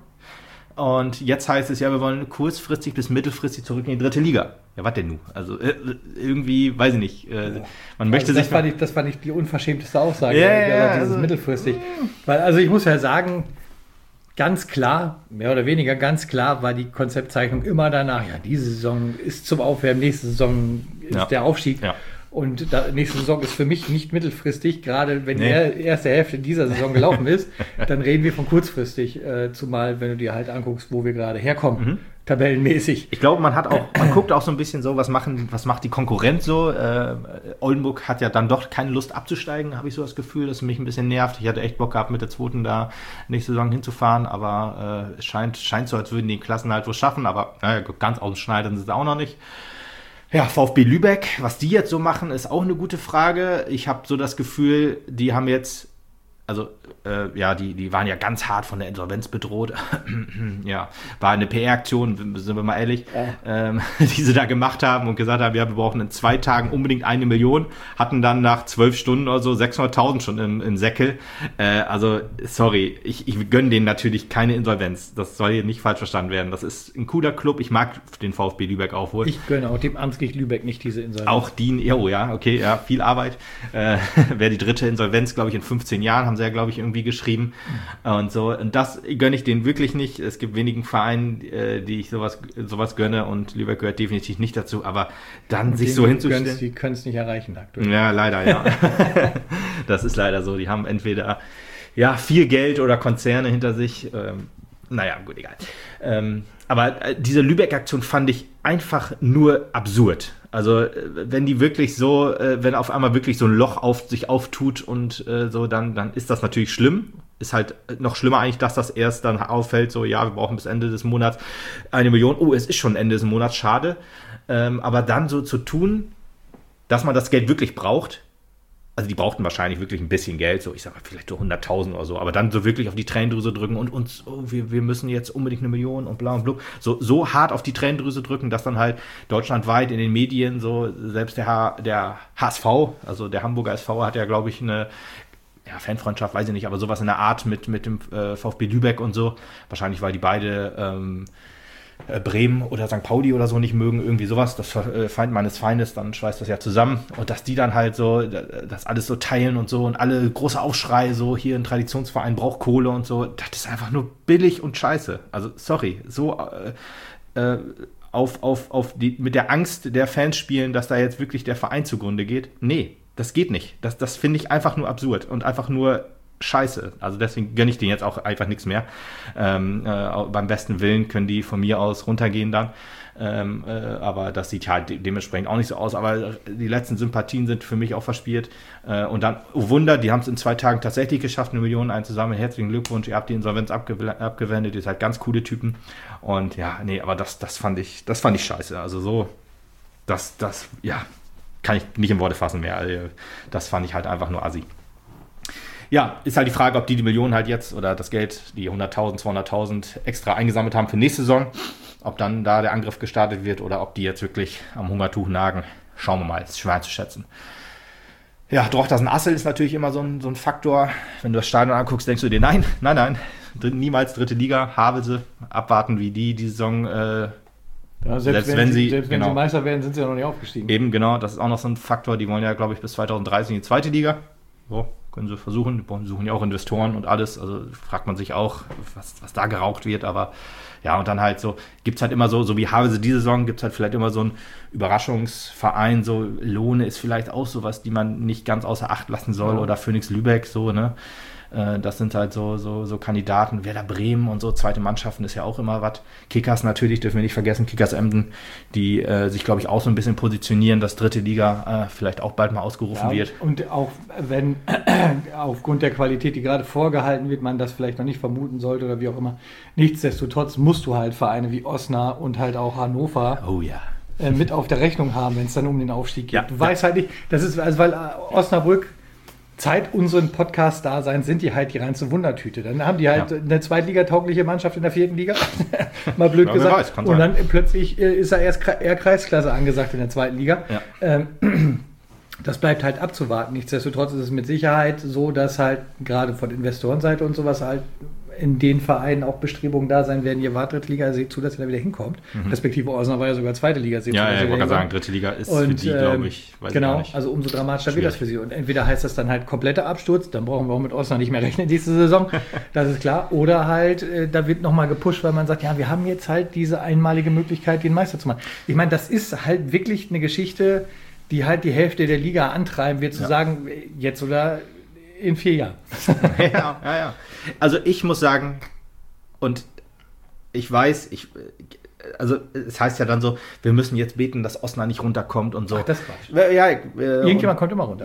Und jetzt heißt es, wir wollen kurzfristig bis mittelfristig zurück in die 3. Liga. Ja, was denn nun? Also irgendwie, weiß ich nicht. Man möchte sich... Das fand ich die unverschämteste Aussage, dieses mittelfristig. Weil, also ich muss ja sagen, ganz klar, mehr oder weniger ganz klar, war die Konzeptzeichnung immer danach, diese Saison ist zum Aufwärmen, nächste Saison ist der Aufstieg. Ja. Und nächste Saison ist für mich nicht mittelfristig, gerade wenn die erste Hälfte dieser Saison gelaufen ist, dann reden wir von kurzfristig, zumal wenn du dir halt anguckst, wo wir gerade herkommen, tabellenmäßig. Ich glaube, man guckt auch so ein bisschen so, was macht die Konkurrenz so. Oldenburg hat ja dann doch keine Lust abzusteigen, habe ich so das Gefühl, dass es mich ein bisschen nervt. Ich hatte echt Bock gehabt, mit der 2. da nächste Saison hinzufahren, aber es scheint so, als würden die Klassen halt was schaffen, aber ganz ausschneiden sind sie auch noch nicht. Ja, VfB Lübeck, was die jetzt so machen, ist auch eine gute Frage. Ich habe so das Gefühl, die haben jetzt, also die waren ja ganz hart von der Insolvenz bedroht. Ja, war eine PR-Aktion, sind wir mal ehrlich, die sie da gemacht haben und gesagt haben, wir brauchen in 2 Tagen unbedingt 1 Million, hatten dann nach 12 Stunden oder so 600.000 schon im Säckel. Also, sorry, ich gönne denen natürlich keine Insolvenz. Das soll hier nicht falsch verstanden werden. Das ist ein cooler Club. Ich mag den VfB Lübeck auch wohl. Ich gönne auch dem Ansgar Lübeck nicht diese Insolvenz. Auch die, viel Arbeit. Wäre die 3. Insolvenz, glaube ich, in 15 Jahren, haben sie ja, glaube ich, irgendwie geschrieben und so. Und das gönne ich denen wirklich nicht. Es gibt wenigen Vereinen, die ich sowas gönne und Lübeck gehört definitiv nicht dazu. Aber dann sich so hinzustellen. Die können es nicht erreichen aktuell. Ja, leider, ja. Das ist leider so. Die haben entweder viel Geld oder Konzerne hinter sich. Gut, egal. Aber diese Lübeck-Aktion fand ich einfach nur absurd. Also wenn die wirklich so, wenn auf einmal wirklich so ein Loch sich auftut und so, dann ist das natürlich schlimm. Ist halt noch schlimmer eigentlich, dass das erst dann auffällt, so wir brauchen bis Ende des Monats 1 Million. Oh, es ist schon Ende des Monats, schade. Aber dann so zu tun, dass man das Geld wirklich braucht, also die brauchten wahrscheinlich wirklich ein bisschen Geld, so ich sag mal vielleicht so 100.000 oder so, aber dann so wirklich auf die Tränendrüse drücken und uns, wir müssen jetzt unbedingt 1 Million und bla und blub, so hart auf die Tränendrüse drücken, dass dann halt deutschlandweit in den Medien so, selbst der HSV, also der Hamburger SV hat ja, glaube ich, eine Fanfreundschaft, weiß ich nicht, aber sowas in der Art mit dem VfB Lübeck und so, wahrscheinlich, weil die beide Bremen oder St. Pauli oder so nicht mögen, irgendwie sowas, das Feind meines Feindes, dann schweißt das ja zusammen und dass die dann halt so, das alles so teilen und so und alle große Aufschrei, so hier ein Traditionsverein braucht Kohle und so, das ist einfach nur billig und scheiße, also sorry, so mit der Angst der Fans spielen, dass da jetzt wirklich der Verein zugrunde geht, nee, das geht nicht, das finde ich einfach nur absurd und einfach nur scheiße. Also deswegen gönne ich denen jetzt auch einfach nichts mehr. Beim besten Willen können die von mir aus runtergehen dann. Aber das sieht halt dementsprechend auch nicht so aus. Aber die letzten Sympathien sind für mich auch verspielt. Und dann, oh Wunder, die haben es in 2 Tagen tatsächlich geschafft, 1 Million einzusammeln. Herzlichen Glückwunsch, ihr habt die Insolvenz abgewendet. Ihr seid ganz coole Typen. Und aber das fand ich scheiße. Also so, das kann ich nicht in Worte fassen mehr. Also, das fand ich halt einfach nur assi. Ja, ist halt die Frage, ob die Millionen halt jetzt oder das Geld, die 100.000, 200.000 extra eingesammelt haben für nächste Saison, ob dann da der Angriff gestartet wird oder ob die jetzt wirklich am Hungertuch nagen. Schauen wir mal, ist schwer einzuschätzen. Ja, Drochtersen Assel ist natürlich immer so ein Faktor. Wenn du das Stadion anguckst, denkst du dir, nein, niemals 3. Liga, Havelse, abwarten, wie die Saison Ja, selbst wenn sie genau, Meister werden, sind sie ja noch nicht aufgestiegen. Eben, genau, das ist auch noch so ein Faktor. Die wollen ja, glaube ich, bis 2030 in die zweite Liga. So, können sie versuchen. Die suchen ja auch Investoren und alles. Also fragt man sich auch, was da geraucht wird. Aber ja, und dann halt so, gibt es halt immer so wie Havelse diese Saison, gibt es halt vielleicht immer so einen Überraschungsverein. So Lohne ist vielleicht auch sowas, die man nicht ganz außer Acht lassen soll. Ja. Oder Phoenix Lübeck, so, ne? Das sind halt so Kandidaten. Werder Bremen und so, zweite Mannschaften ist ja auch immer was. Kickers natürlich, dürfen wir nicht vergessen, Kickers Emden, die sich, glaube ich, auch so ein bisschen positionieren, dass dritte Liga vielleicht auch bald mal ausgerufen wird. Und auch wenn aufgrund der Qualität, die gerade vorgehalten wird, man das vielleicht noch nicht vermuten sollte oder wie auch immer, nichtsdestotrotz musst du halt Vereine wie Osnabrück und halt auch Hannover mit auf der Rechnung haben, wenn es dann um den Aufstieg geht. Ja, du weißt halt nicht, das ist, also weil Osnabrück Zeit unseren Podcast-Daseins sind die halt die reinste Wundertüte. Dann haben die halt eine zweitligataugliche Mannschaft in der 4. Liga, mal blöd gesagt. Weiß, und dann plötzlich ist er eher Kreisklasse angesagt in der 2. Liga. Ja. Das bleibt halt abzuwarten. Nichtsdestotrotz ist es mit Sicherheit so, dass halt gerade von Investorenseite und sowas halt in den Vereinen auch Bestrebungen da sein werden, ihr wart dritte Liga, seht zu, dass ihr da wieder hinkommt. Respektive Osnabrück war ja sogar zweite Liga. Ich wollte gerade sagen, dritte Liga ist für die, glaube ich, weiß ich gar nicht. Also umso dramatischer wird das für sie. Und entweder heißt das dann halt kompletter Absturz, dann brauchen wir auch mit Osnabrück nicht mehr rechnen diese Saison, das ist klar. Oder halt, da wird nochmal gepusht, weil man sagt, ja, wir haben jetzt halt diese einmalige Möglichkeit, den Meister zu machen. Ich meine, das ist halt wirklich eine Geschichte, die halt die Hälfte der Liga antreiben wird, zu sagen, jetzt oder in 4 Jahren. Ja. Also ich muss sagen, und ich weiß, also es heißt ja dann so, wir müssen jetzt beten, dass Osnabrück nicht runterkommt und so. Ach, das Quatsch. Irgendjemand kommt immer runter.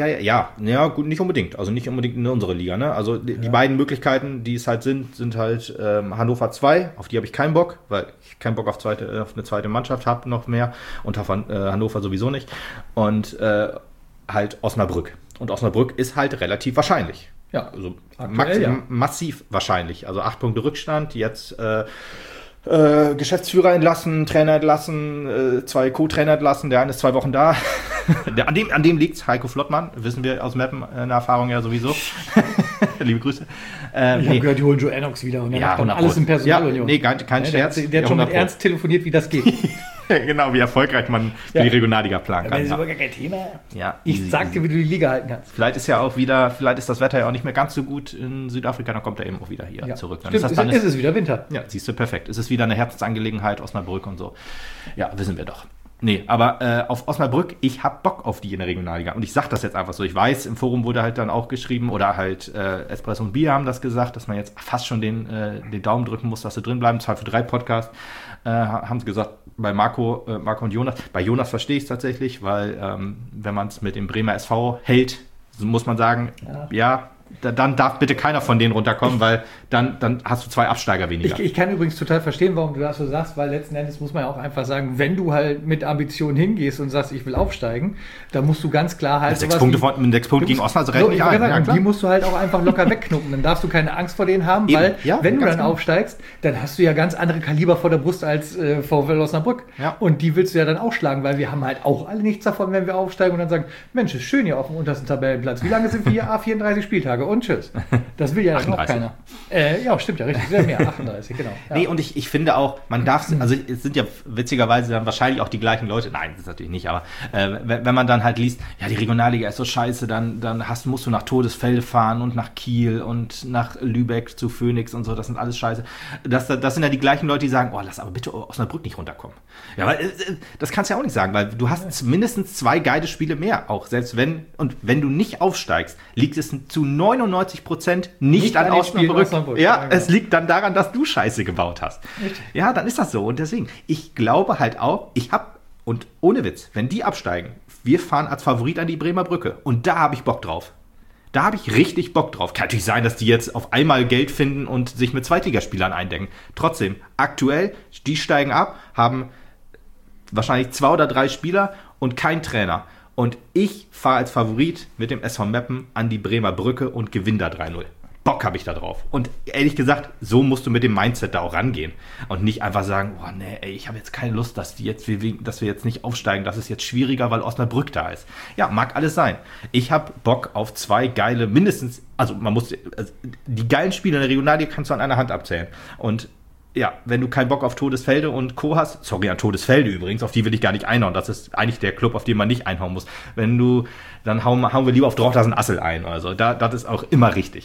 Ja, gut, nicht unbedingt. Also nicht unbedingt in unsere Liga. Ne? Also die beiden Möglichkeiten, die es halt sind halt Hannover 2, auf die habe ich keinen Bock, weil ich keinen Bock auf eine zweite Mannschaft habe noch mehr und auf Hannover sowieso nicht. Und halt Osnabrück. Und Osnabrück ist halt relativ wahrscheinlich. Ja, also aktuell, massiv wahrscheinlich. Also 8 Punkte Rückstand, jetzt Geschäftsführer entlassen, Trainer entlassen, 2 Co-Trainer entlassen, der eine ist 2 Wochen da. An dem liegt's, Heiko Flottmann, wissen wir aus Meppen, eine Erfahrung ja sowieso. Liebe Grüße. Ich habe gehört, die holen Joe Ennox wieder und der macht dann alles in Personalunion. Kein Scherz. Der hat schon mit Ernst telefoniert, wie das geht. Genau, wie erfolgreich man für die Regionalliga planen kann. Das ist aber gar kein Thema. Ja, ich sag dir, wie du die Liga halten kannst. Vielleicht ist das Wetter ja auch nicht mehr ganz so gut in Südafrika, dann kommt er eben auch wieder hier zurück. Dann stimmt, ist es wieder Winter. Ja, siehst du, perfekt. Es ist wieder eine Herzensangelegenheit, Osnabrück und so. Ja, wissen wir doch. Nee, aber auf Osnabrück, ich hab Bock auf die in der Regionalliga. Und ich sag das jetzt einfach so. Ich weiß, im Forum wurde halt dann auch geschrieben, oder halt Espresso und Bier haben das gesagt, dass man jetzt fast schon den Daumen drücken muss, dass sie drin bleiben. 2 für 3 Podcast haben sie gesagt, bei Marco und Jonas. Bei Jonas verstehe ich es tatsächlich, weil wenn man es mit dem Bremer SV hält, so muss man sagen, dann darf bitte keiner von denen runterkommen, weil dann hast du 2 Absteiger weniger. Ich kann übrigens total verstehen, warum du das so sagst, weil letzten Endes muss man ja auch einfach sagen, wenn du halt mit Ambitionen hingehst und sagst, ich will aufsteigen, dann musst du ganz klar halt... 6 Punkte gegen Osnabrück nicht ein. Die musst du halt auch einfach locker wegknuppen. Dann darfst du keine Angst vor denen haben, weil wenn du dann aufsteigst, dann hast du ja ganz andere Kaliber vor der Brust als VfL Osnabrück. Ja. Und die willst du ja dann auch schlagen, weil wir haben halt auch alle nichts davon, wenn wir aufsteigen und dann sagen, Mensch, ist schön hier auf dem untersten Tabellenplatz. Wie lange sind wir hier? 34 Spieltage. Und tschüss. Das will ja dann auch keiner. Ja, stimmt ja, richtig. Sehr mehr, 38, genau. Ja. Nee, und ich finde auch, man darf, also es sind ja witzigerweise dann wahrscheinlich auch die gleichen Leute, nein, das ist natürlich nicht, aber wenn man dann halt liest, ja, die Regionalliga ist so scheiße, dann musst du nach Todesfelde fahren und nach Kiel und nach Lübeck zu Phoenix und so, das sind alles scheiße. Das sind ja die gleichen Leute, die sagen, oh, lass aber bitte Osnabrück nicht runterkommen. Ja, weil das kannst du ja auch nicht sagen, weil du hast mindestens 2 geile Spiele mehr, auch selbst wenn du nicht aufsteigst, liegt es zu 99% nicht an Osnabrück. Ja, es liegt dann daran, dass du Scheiße gebaut hast. Richtig. Ja, dann ist das so. Und deswegen, ich glaube halt auch, und ohne Witz, wenn die absteigen, wir fahren als Favorit an die Bremer Brücke. Und da habe ich Bock drauf. Da habe ich richtig Bock drauf. Kann natürlich sein, dass die jetzt auf einmal Geld finden und sich mit Zweitligaspielern eindecken. Trotzdem, aktuell, die steigen ab, haben wahrscheinlich 2 oder 3 Spieler und kein Trainer. Und ich fahre als Favorit mit dem SV Meppen an die Bremer Brücke und gewinne da 3-0. Bock habe ich da drauf. Und ehrlich gesagt, so musst du mit dem Mindset da auch rangehen. Und nicht einfach sagen, boah, nee, ey, ich habe jetzt keine Lust, dass wir jetzt nicht aufsteigen. Das ist jetzt schwieriger, weil Osnabrück da ist. Ja, mag alles sein. Ich habe Bock auf 2 geile, mindestens, also die geilen Spiele in der Regionalliga kannst du an einer Hand abzählen. Und ja, wenn du keinen Bock auf Todesfelde und Co. hast, sorry an Todesfelde übrigens, auf die will ich gar nicht einhauen. Das ist eigentlich der Club, auf den man nicht einhauen muss. Dann hauen wir lieber auf Drochtersen Assel ein. Also das ist auch immer richtig.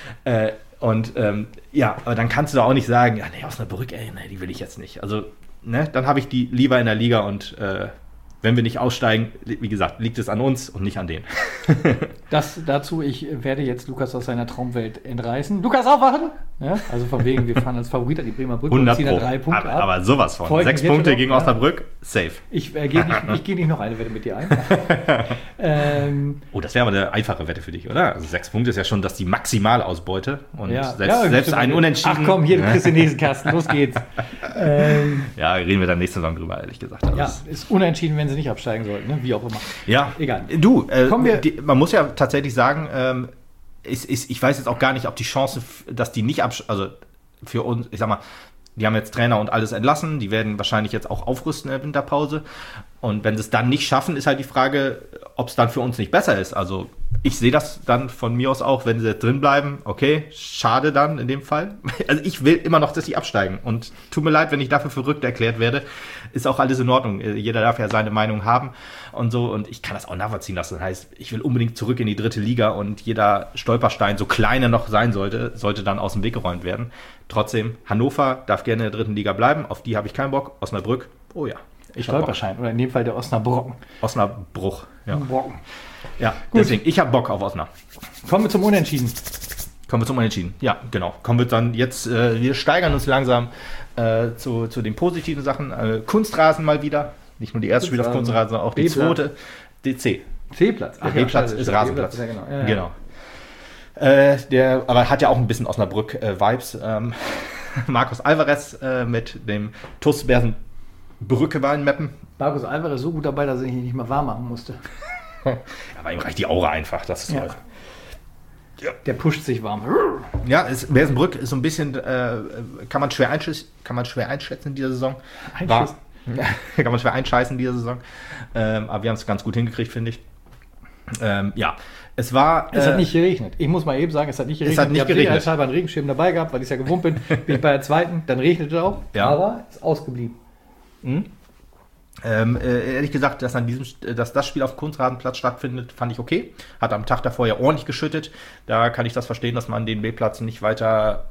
Aber dann kannst du da auch nicht sagen, ja, nee, Osnabrück, nee, die will ich jetzt nicht. Also, ne, dann habe ich die lieber in der Liga und wenn wir nicht aussteigen, wie gesagt, liegt es an uns und nicht an denen. Ich werde jetzt Lukas aus seiner Traumwelt entreißen. Lukas, aufwachen! Ja, also von wegen, wir fahren als Favorit an die Bremer Brücke und ziehen da 3 Punkte ab. Aber sowas von. 6 Punkte gegen Osnabrück, safe. Ich gehe nicht noch eine Wette mit dir ein. Das wäre aber eine einfache Wette für dich, oder? Also 6 Punkte ist ja schon die Maximalausbeute. Und ja. selbst ein Unentschieden... Ach komm, hier, du kriegst den nächsten Kasten, los geht's. Ja, reden wir dann nächste Saison drüber, ehrlich gesagt. Also ja, ist unentschieden, wenn sie nicht absteigen sollten, ne? Wie auch immer. Ja, egal. Du, man muss ja tatsächlich sagen, ich weiß jetzt auch gar nicht, ob die Chance, dass die nicht also für uns, ich sag mal, die haben jetzt Trainer und alles entlassen, die werden wahrscheinlich jetzt auch aufrüsten in der Winterpause. Und wenn sie es dann nicht schaffen, ist halt die Frage, ob es dann für uns nicht besser ist. Also ich sehe das dann von mir aus auch, wenn sie drin bleiben, okay, schade dann in dem Fall. Also ich will immer noch, dass sie absteigen. Und tut mir leid, wenn ich dafür verrückt erklärt werde, ist auch alles in Ordnung. Jeder darf ja seine Meinung haben und so. Und ich kann das auch nachvollziehen lassen. Das heißt, ich will unbedingt zurück in die 3. Liga und jeder Stolperstein, so klein er noch sein sollte dann aus dem Weg geräumt werden. Trotzdem, Hannover darf gerne in der 3. Liga bleiben. Auf die habe ich keinen Bock. Osnabrück, oh ja. Stolperstein, oder in dem Fall der Osnabrocken. Osnabruch, ja. Brocken. Ja, gut. Deswegen, ich habe Bock auf Osnabrück. Kommen wir zum Unentschieden. Ja, genau. Kommen wir dann jetzt, wir steigern uns langsam zu den positiven Sachen. Kunstrasen mal wieder. Nicht nur die erste Spiel auf Kunstrasen, sondern auch die zweite. DC. C-Platz. Der B-Platz ist Rasenplatz. Ja, genau. Aber hat ja auch ein bisschen Osnabrück-Vibes. Marcos Alvarez mit dem TuS Bersenbrücke war in Meppen. Marcos Alvarez ist so gut dabei, dass ich ihn nicht mal warm machen musste. Aber ihm reicht die Aura einfach, das ist läuft. Ja. Der pusht sich warm. Ja, Bersenbrück ist so ein bisschen, kann man schwer einschätzen in dieser Saison. Kann man schwer einscheißen in dieser Saison. Aber wir haben es ganz gut hingekriegt, finde ich. Es hat nicht geregnet. Ich muss mal eben sagen, es hat nicht geregnet. Es hat nicht geregnet. Ich habe einen Regenschirm dabei gehabt, weil ich ja gewohnt bin. Bin ich bei der zweiten, dann regnete es auch. Ja. Aber es ist ausgeblieben. Ehrlich gesagt, dass das Spiel auf dem Kunstrasenplatz stattfindet, fand ich okay. Hat am Tag davor ja ordentlich geschüttet. Da kann ich das verstehen, dass man den B-Platz nicht weiter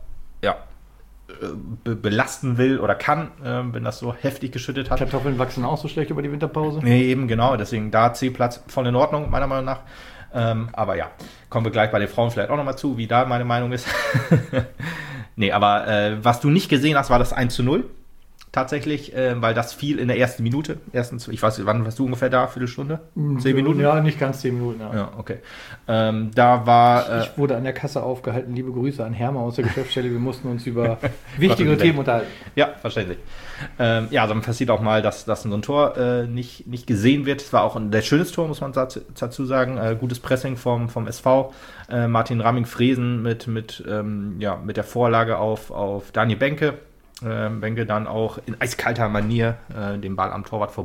belasten will oder kann, wenn das so heftig geschüttet hat. Kartoffeln wachsen auch so schlecht über die Winterpause? Nee, eben genau. Deswegen da C-Platz voll in Ordnung, meiner Meinung nach. Aber ja, kommen wir gleich bei den Frauen vielleicht auch nochmal zu, wie da meine Meinung ist. Nee, aber was du nicht gesehen hast, war das 1:0. Tatsächlich, weil das fiel in der ersten Minute. Ich weiß nicht, wann warst du ungefähr da? Viertelstunde? 10 Minuten? Ja, nicht ganz 10 Minuten. Ja, okay. Da war... ich wurde an der Kasse aufgehalten. Liebe Grüße an Hermann aus der Geschäftsstelle. Wir mussten uns über wichtige Themen unterhalten. Ja, verständlich. Dann passiert auch mal, dass so ein Tor nicht gesehen wird. Es war auch ein sehr schönes Tor, muss man dazu sagen. Gutes Pressing vom SV. Martin Ramming-Fresen mit der Vorlage auf Daniel Benke. Benke dann auch in eiskalter Manier den Ball am Torwart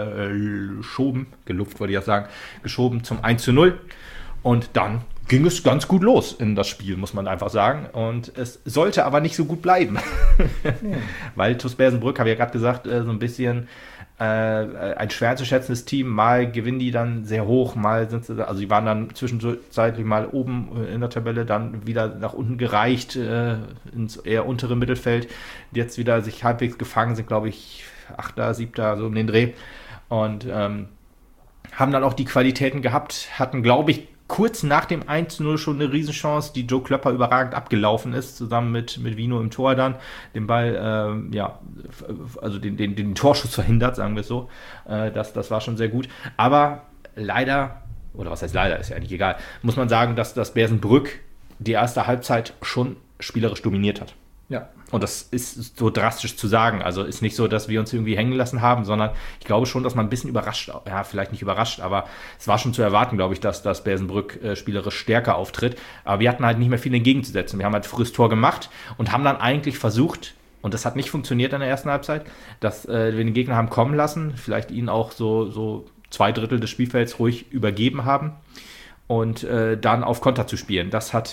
geschoben zum 1:0. Und dann ging es ganz gut los in das Spiel, muss man einfach sagen. Und es sollte aber nicht so gut bleiben. Weil TuS Bersenbrück, habe ich ja gerade gesagt, so ein bisschen ein schwer zu schätzendes Team. Mal gewinnen die dann sehr hoch, mal sind sie, also die waren dann zwischenzeitlich mal oben in der Tabelle, dann wieder nach unten gereicht ins eher untere Mittelfeld. Jetzt wieder sich halbwegs gefangen sind, glaube ich, 8., 7., so um den Dreh. Und haben dann auch die Qualitäten gehabt, hatten, glaube ich, kurz nach dem 1:0 schon eine Riesenchance, die Joe Klöpper überragend abgelaufen ist, zusammen mit Vino im Tor dann, den Ball, also den Torschuss verhindert, sagen wir es so. Das war schon sehr gut. Aber leider, oder was heißt leider, ist ja eigentlich egal, muss man sagen, dass das Bersenbrück die erste Halbzeit schon spielerisch dominiert hat. Ja. Und das ist so drastisch zu sagen. Also ist nicht so, dass wir uns irgendwie hängen lassen haben, sondern ich glaube schon, dass man ein bisschen überrascht, ja, vielleicht nicht überrascht, aber es war schon zu erwarten, glaube ich, dass das Bersenbrück spielerisch stärker auftritt. Aber wir hatten halt nicht mehr viel entgegenzusetzen. Wir haben halt frühes Tor gemacht und haben dann eigentlich versucht, und das hat nicht funktioniert in der ersten Halbzeit, dass wir den Gegner haben kommen lassen, vielleicht ihnen auch so 2/3 des Spielfelds ruhig übergeben haben und dann auf Konter zu spielen. Das hat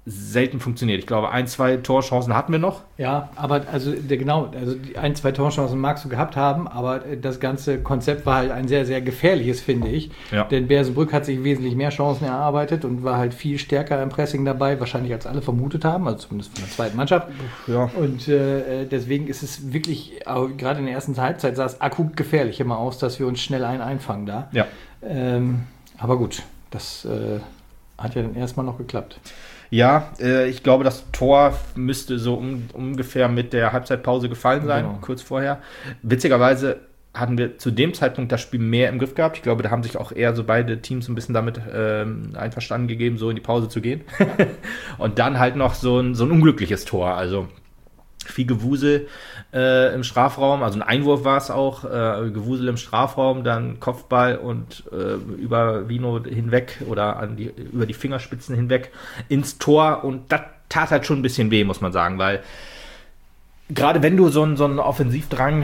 selten funktioniert. Ich glaube, 1-2 Torchancen hatten wir noch. Ja, aber die 1-2 Torchancen magst du gehabt haben, aber das ganze Konzept war halt ein sehr, sehr gefährliches, finde ich. Ja. Denn Bersenbrück hat sich wesentlich mehr Chancen erarbeitet und war halt viel stärker im Pressing dabei, wahrscheinlich als alle vermutet haben, also zumindest von der zweiten Mannschaft. Ja. Und deswegen ist es wirklich, gerade in der ersten Halbzeit sah es akut gefährlich immer aus, dass wir uns schnell einfangen da. Ja. Aber gut, das hat ja dann erstmal noch geklappt. Ja, ich glaube, das Tor müsste so ungefähr mit der Halbzeitpause gefallen sein, Genau. kurz vorher. Witzigerweise hatten wir zu dem Zeitpunkt das Spiel mehr im Griff gehabt. Ich glaube, da haben sich auch eher so beide Teams ein bisschen damit einverstanden gegeben, so in die Pause zu gehen. Und dann halt noch so ein unglückliches Tor, also viel Gewusel im Strafraum, also ein Einwurf war es auch, Gewusel im Strafraum, dann Kopfball und über Vino hinweg oder über die Fingerspitzen hinweg ins Tor, und das tat halt schon ein bisschen weh, muss man sagen, weil gerade wenn du so einen Offensivdrang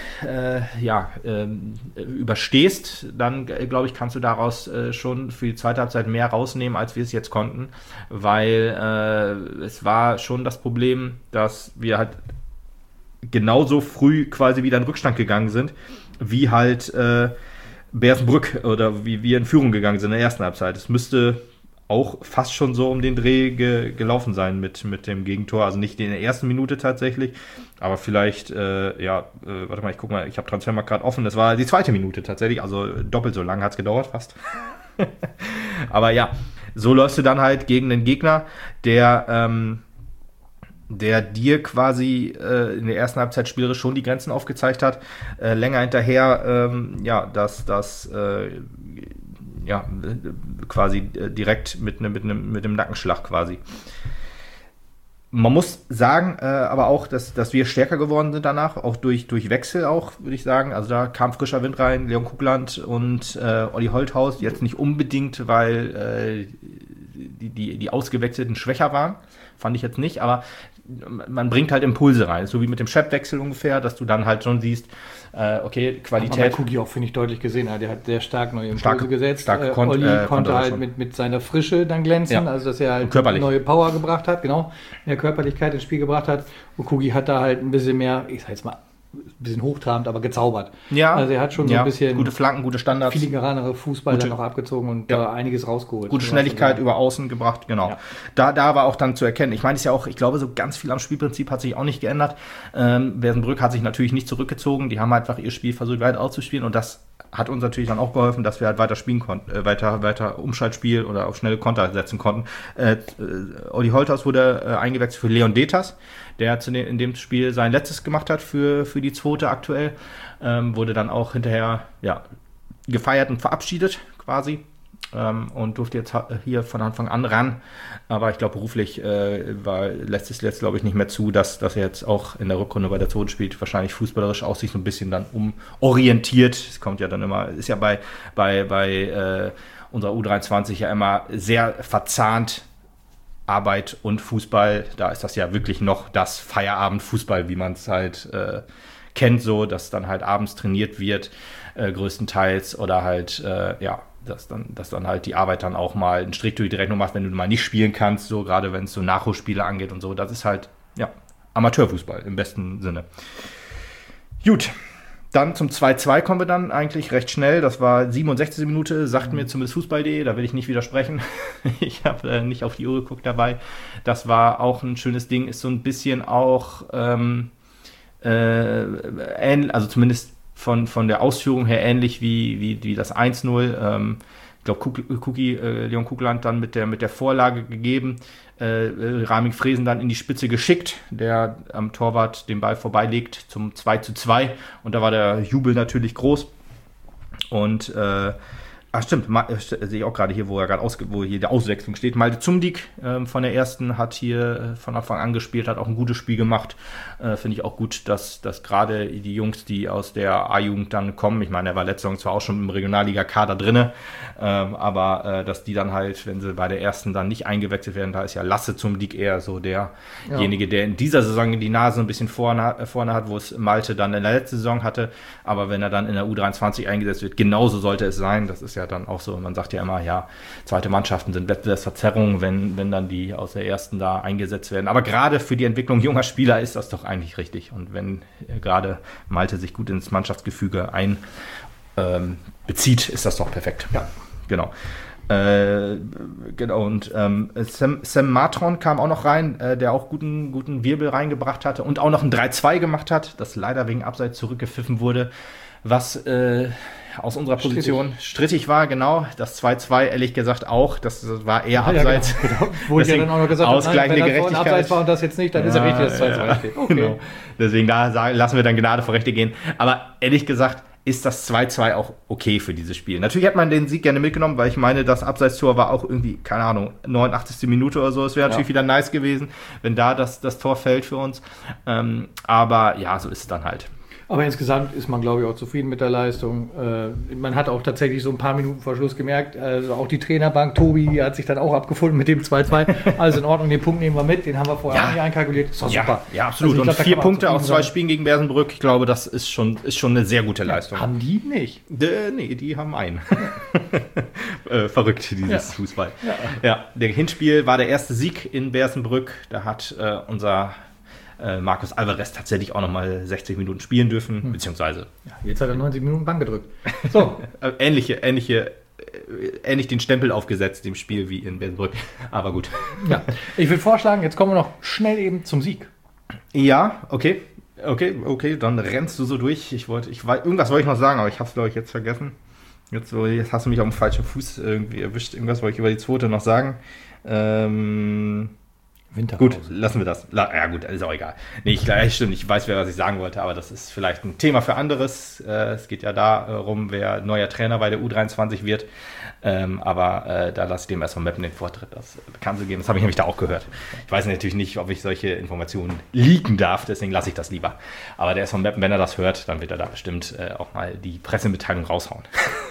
überstehst, dann glaube ich, kannst du daraus schon für die zweite Halbzeit mehr rausnehmen, als wir es jetzt konnten, weil es war schon das Problem, dass wir halt genauso früh quasi wieder in Rückstand gegangen sind, wie halt Bersenbrück oder wie wir in Führung gegangen sind in der ersten Halbzeit. Es müsste auch fast schon so um den Dreh gelaufen sein mit dem Gegentor. Also nicht in der ersten Minute tatsächlich, aber vielleicht, warte mal, ich guck mal, ich habe Transfermarkt gerade offen, das war die zweite Minute tatsächlich, also doppelt so lang hat es gedauert fast. Aber ja, so läufst du dann halt gegen den Gegner, der dir quasi in der ersten Halbzeit spielerisch schon die Grenzen aufgezeigt hat, länger hinterher, quasi direkt mit einem Nackenschlag quasi. Man muss sagen, aber auch, dass wir stärker geworden sind danach, auch durch Wechsel auch, würde ich sagen. Also da kam frischer Wind rein, Leon Kugland und Olli Holthaus, jetzt nicht unbedingt, weil die Ausgewechselten schwächer waren, fand ich jetzt nicht, aber man bringt halt Impulse rein, so wie mit dem Chefwechsel ungefähr, dass du dann halt schon siehst, okay, Qualität. Kugi auch, finde ich, deutlich gesehen. Der hat sehr stark neue Impulse gesetzt. Olli konnte halt mit seiner Frische dann glänzen, ja. Also dass er halt körperlich neue Power gebracht hat, genau, mehr Körperlichkeit ins Spiel gebracht hat. Und Kugi hat da halt ein bisschen mehr, ich sag jetzt mal, ein bisschen hochtrabend, aber gezaubert. Ja. Also er hat schon so ein bisschen gute Flanken, gute Standards. Filigranere Fußball dann noch abgezogen und da einiges rausgeholt. Gute Schnelligkeit über Außen gebracht, genau. Ja. Da war auch dann zu erkennen. Ich meine, es ist ja auch, ich glaube, so ganz viel am Spielprinzip hat sich auch nicht geändert. Bersenbrück hat sich natürlich nicht zurückgezogen. Die haben einfach ihr Spiel versucht weiter auszuspielen, und das hat uns natürlich dann auch geholfen, dass wir halt weiter spielen konnten, weiter Umschaltspiel oder auf schnelle Konter setzen konnten. Olli Holthaus wurde eingewechselt für Leon Detas, der in dem Spiel sein letztes gemacht hat für die zweite aktuell. Wurde dann auch hinterher gefeiert und verabschiedet quasi. Und durfte jetzt hier von Anfang an ran. Aber ich glaube, beruflich lässt es jetzt, glaube ich, nicht mehr zu, dass er jetzt auch in der Rückrunde bei der Zonen spielt. Wahrscheinlich fußballerisch auch sich so ein bisschen dann umorientiert. Es kommt ja dann immer, ist ja bei unserer U23 ja immer sehr verzahnt, Arbeit und Fußball. Da ist das ja wirklich noch das Feierabendfußball, wie man es halt kennt, so, dass dann halt abends trainiert wird, größtenteils, oder halt, dass dann halt die Arbeit dann auch mal einen Strich durch die Rechnung macht, wenn du mal nicht spielen kannst, so, gerade wenn es so Nachholspiele angeht und so. Das ist halt, Amateurfußball im besten Sinne. Gut, dann zum 2-2 kommen wir dann eigentlich recht schnell. Das war 67. Minute, sagt mir zumindest Fußball.de, da will ich nicht widersprechen. Ich habe nicht auf die Uhr geguckt dabei. Das war auch ein schönes Ding, ist so ein bisschen auch also zumindest von der Ausführung her ähnlich wie das 1-0. Ich glaube, Leon Kugland dann mit der Vorlage gegeben, Ramik Fresen dann in die Spitze geschickt, der am Torwart den Ball vorbeilegt zum 2-2, und da war der Jubel natürlich groß. Und stimmt, sehe ich auch gerade hier, wo hier die Auswechslung steht. Malte Zumdik von der ersten hat hier von Anfang an gespielt, hat auch ein gutes Spiel gemacht. Finde ich auch gut, dass gerade die Jungs, die aus der A-Jugend dann kommen, ich meine, er war letzte Saison zwar auch schon im Regionalliga-Kader drinne, aber dass die dann halt, wenn sie bei der ersten dann nicht eingewechselt werden, da ist ja Lasse Zumdik eher so derjenige, der in dieser Saison die Nase ein bisschen vorne hat, wo es Malte dann in der letzten Saison hatte. Aber wenn er dann in der U23 eingesetzt wird, genauso sollte es sein. Das ist ja ja dann auch so, man sagt ja immer, ja, zweite Mannschaften sind Wettbewerbsverzerrungen, wenn dann die aus der ersten da eingesetzt werden. Aber gerade für die Entwicklung junger Spieler ist das doch eigentlich richtig. Und wenn gerade Malte sich gut ins Mannschaftsgefüge bezieht, ist das doch perfekt. Ja. Genau. Genau, und Sam Matron kam auch noch rein, der auch guten Wirbel reingebracht hatte und auch noch ein 3-2 gemacht hat, das leider wegen Abseits zurückgepfiffen wurde, was aus unserer Position strittig war, genau. Das 2-2, ehrlich gesagt auch, das war eher Abseits. Ja, genau. Wo ich ja dann auch noch gesagt habe, ausgleichende wenn Gerechtigkeit. Abseits war und das jetzt nicht, dann ist er richtig, das 2-2 steht. Okay. Genau. Deswegen lassen wir dann Gnade vor Rechte gehen. Aber ehrlich gesagt, ist das 2-2 auch okay für dieses Spiel. Natürlich hätte man den Sieg gerne mitgenommen, weil ich meine, das Abseitstor war auch irgendwie, keine Ahnung, 89. Minute oder so. Es wäre natürlich wieder nice gewesen, wenn da das Tor fällt für uns. Aber ja, so ist es dann halt. Aber insgesamt ist man, glaube ich, auch zufrieden mit der Leistung. Man hat auch tatsächlich so ein paar Minuten vor Schluss gemerkt, also auch die Trainerbank, Tobi hat sich dann auch abgefunden mit dem 2-2. Also in Ordnung, den Punkt nehmen wir mit, den haben wir vorher auch nicht einkalkuliert. Ist doch super. Ja, absolut. Also und 4 Punkte aus 2 Spielen gegen Bersenbrück, ich glaube, das ist schon eine sehr gute Leistung. Haben die nicht? Nee, die haben einen. Verrückt, dieses Fußball. Ja, der Hinspiel war der erste Sieg in Bersenbrück. Da hat unser Marcus Alvarez tatsächlich auch nochmal 60 Minuten spielen dürfen, beziehungsweise. Ja, jetzt hat er 90 Minuten Bank gedrückt. So. ähnlich den Stempel aufgesetzt, dem Spiel wie in Bersenbrück. Aber gut. Ja. Ich würde vorschlagen, jetzt kommen wir noch schnell eben zum Sieg. Ja, okay, dann rennst du so durch. Irgendwas wollte ich noch sagen, aber ich habe es, glaube ich, jetzt vergessen. Jetzt hast du mich auf dem falschen Fuß irgendwie erwischt. Irgendwas wollte ich über die zweite noch sagen. Winterpause. Gut, lassen wir das. Ja gut, ist auch egal. Nee, stimmt, ich weiß, was ich sagen wollte, aber das ist vielleicht ein Thema für anderes. Es geht ja darum, wer neuer Trainer bei der U23 wird. Aber da lasse ich dem erstmal Meppen den Vortritt, das bekannt zu geben. Das habe ich nämlich da auch gehört. Ich weiß natürlich nicht, ob ich solche Informationen leaken darf, deswegen lasse ich das lieber. Aber der ist von Meppen, wenn er das hört, dann wird er da bestimmt auch mal die Pressemitteilung raushauen.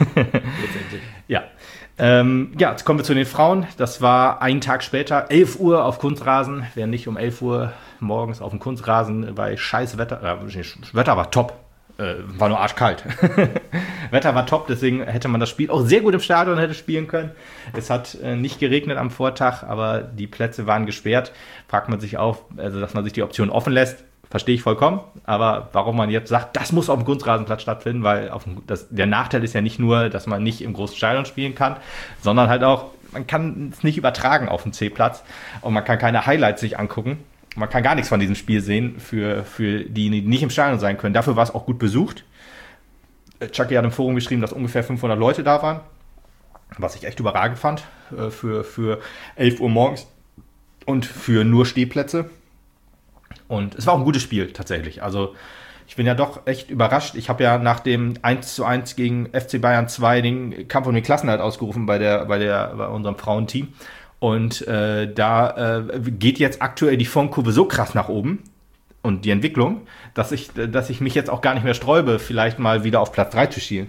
Ja. Jetzt kommen wir zu den Frauen. Das war einen Tag später, 11 Uhr auf Kunstrasen. Wer nicht um 11 Uhr morgens auf dem Kunstrasen bei scheiß Wetter, Wetter war top, war nur arschkalt. Wetter war top, deswegen hätte man das Spiel auch sehr gut im Stadion hätte spielen können. Es hat nicht geregnet am Vortag, aber die Plätze waren gesperrt. Fragt man sich auch, also dass man sich die Option offen lässt. Verstehe ich vollkommen, aber warum man jetzt sagt, das muss auf dem Kunstrasenplatz stattfinden, weil der Nachteil ist ja nicht nur, dass man nicht im großen Stadion spielen kann, sondern halt auch, man kann es nicht übertragen auf dem C-Platz und man kann keine Highlights sich angucken. Man kann gar nichts von diesem Spiel sehen, für die nicht im Stadion sein können. Dafür war es auch gut besucht. Chucky hat im Forum geschrieben, dass ungefähr 500 Leute da waren, was ich echt überragend fand, für 11 Uhr morgens und für nur Stehplätze. Und es war auch ein gutes Spiel tatsächlich. Also ich bin ja doch echt überrascht. Ich habe ja nach dem 1:1 gegen FC Bayern 2 den Kampf um den Klassenerhalt ausgerufen bei unserem Frauenteam. Und da geht jetzt aktuell die Formkurve so krass nach oben und die Entwicklung, dass ich mich jetzt auch gar nicht mehr sträube, vielleicht mal wieder auf Platz 3 zu schielen.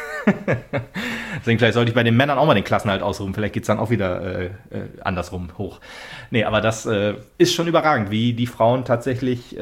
Deswegen vielleicht sollte ich bei den Männern auch mal den Klassenerhalt ausrufen. Vielleicht geht es dann auch wieder andersrum hoch. Nee, aber das ist schon überragend, wie die Frauen tatsächlich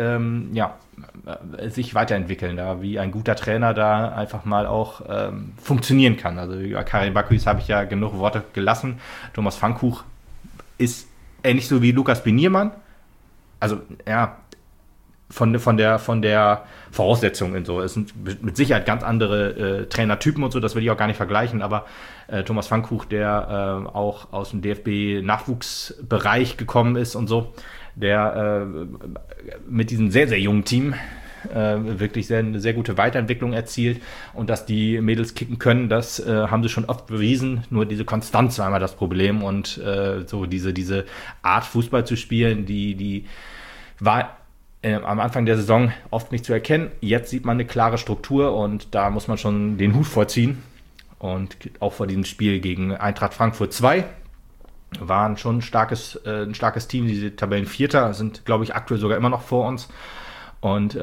sich weiterentwickeln, da wie ein guter Trainer da einfach mal auch funktionieren kann. Also über Karin Baküs habe ich ja genug Worte gelassen. Thomas Pfannkuch ist ähnlich so wie Lukas Beniermann. Also ja, von der Voraussetzung und so. Es sind mit Sicherheit ganz andere Trainertypen und so, das will ich auch gar nicht vergleichen, aber Thomas Pfannkuch, der auch aus dem DFB-Nachwuchsbereich gekommen ist und so, der mit diesem sehr, sehr jungen Team wirklich eine sehr gute Weiterentwicklung erzielt und dass die Mädels kicken können, das haben sie schon oft bewiesen, nur diese Konstanz war immer das Problem und so diese Art Fußball zu spielen, die war am Anfang der Saison oft nicht zu erkennen. Jetzt sieht man eine klare Struktur und da muss man schon den Hut vorziehen. Und auch vor diesem Spiel gegen Eintracht Frankfurt 2 waren schon ein starkes Team. Diese Tabellenvierter sind, glaube ich, aktuell sogar immer noch vor uns. Und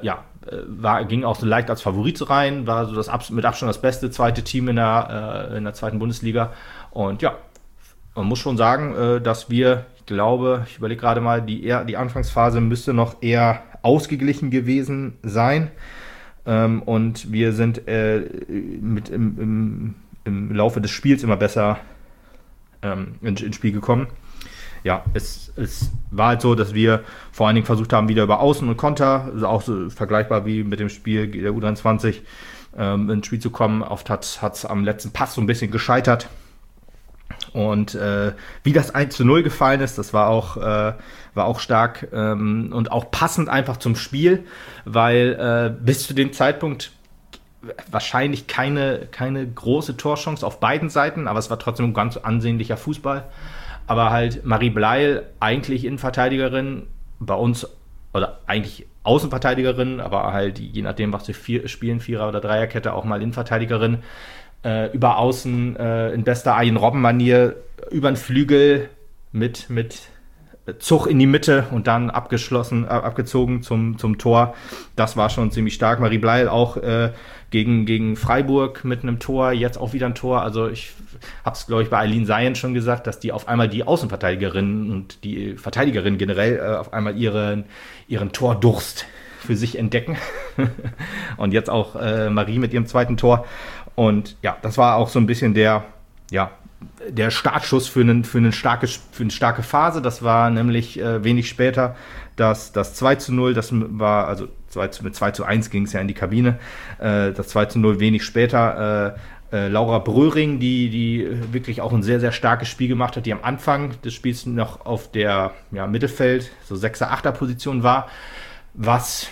ging auch so leicht als Favorit rein, war so mit Abstand das beste zweite Team in der zweiten Bundesliga. Und ja, man muss schon sagen, dass wir, ich überlege gerade mal, die Anfangsphase müsste noch eher ausgeglichen gewesen sein. Und wir sind im Laufe des Spiels immer besser ins Spiel gekommen. Ja, es war halt so, dass wir vor allen Dingen versucht haben, wieder über Außen und Konter, also auch so vergleichbar wie mit dem Spiel der U23, ins Spiel zu kommen. Oft hat es am letzten Pass so ein bisschen gescheitert. Und wie das 1:0 gefallen ist, das war auch stark und auch passend einfach zum Spiel, weil bis zu dem Zeitpunkt wahrscheinlich keine große Torchance auf beiden Seiten, aber es war trotzdem ein ganz ansehnlicher Fußball. Aber halt Marie Bleil, eigentlich Innenverteidigerin, bei uns, oder eigentlich Außenverteidigerin, aber halt je nachdem, was sie spielen, Vierer- oder Dreierkette, auch mal Innenverteidigerin, über Außen in bester Arjen-Robben-Manier über den Flügel mit Zug in die Mitte und dann abgezogen zum Tor. Das war schon ziemlich stark. Marie Bleil auch gegen Freiburg mit einem Tor, jetzt auch wieder ein Tor. Also ich habe es, glaube ich, bei Eileen Seyen schon gesagt, dass die auf einmal die Außenverteidigerin und die Verteidigerin generell auf einmal ihren Tordurst für sich entdecken. Und jetzt auch Marie mit ihrem zweiten Tor. Und ja, das war auch so ein bisschen der Startschuss für eine starke Phase. Das war nämlich wenig später das 2:0, das war, also mit 2:1 ging es ja in die Kabine, das 2:0 wenig später. Laura Bröhring, die wirklich auch ein sehr, sehr starkes Spiel gemacht hat, die am Anfang des Spiels noch auf der Mittelfeld, so 6er, 8er Position war, was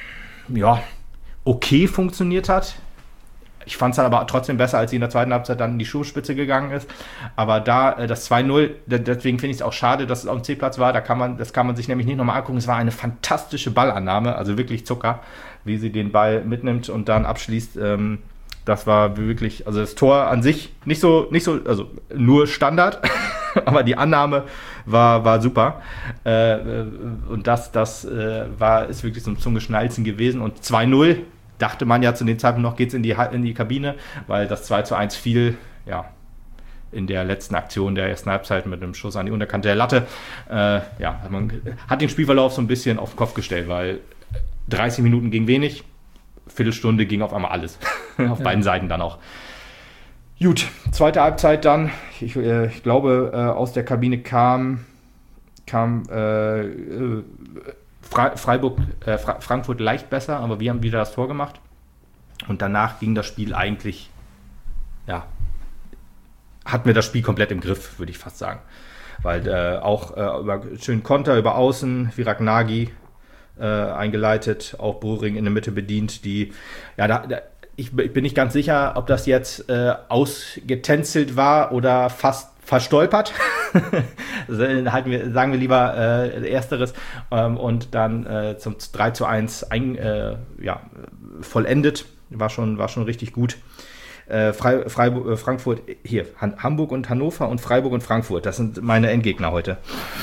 okay funktioniert hat. Ich fand es dann aber trotzdem besser, als sie in der zweiten Halbzeit dann in die Schuhspitze gegangen ist. Aber da das 2:0, deswegen finde ich es auch schade, dass es auf dem C-Platz war. Das kann man sich nämlich nicht nochmal angucken. Es war eine fantastische Ballannahme, also wirklich Zucker, wie sie den Ball mitnimmt und dann abschließt. Das war wirklich, also das Tor an sich nicht so, also nur Standard, aber die Annahme war super. Und das ist wirklich so ein Zungeschnalzen gewesen. Und 2:0 dachte man ja zu dem Zeitpunkt noch, geht's in die Kabine, weil das 2:1 fiel, in der letzten Aktion der ersten Halbzeit mit einem Schuss an die Unterkante der Latte. Man hat den Spielverlauf so ein bisschen auf den Kopf gestellt, weil 30 Minuten ging wenig, Viertelstunde ging auf einmal alles. Auf beiden Seiten dann auch. Gut, zweite Halbzeit dann. Ich glaube, aus der Kabine kam Frankfurt leicht besser, aber wir haben wieder das Tor gemacht. Und danach ging das Spiel eigentlich, hatten wir das Spiel komplett im Griff, würde ich fast sagen. Weil auch über schönen Konter, über Außen, Virak Nagy eingeleitet, auch Bröhring in der Mitte bedient, ich bin nicht ganz sicher, ob das jetzt ausgetänzelt war oder fast verstolpert. Sagen wir lieber Ersteres. Und dann zum 3:1 vollendet. War schon richtig gut. Frankfurt, hier, Hamburg und Hannover und Freiburg und Frankfurt. Das sind meine Endgegner heute.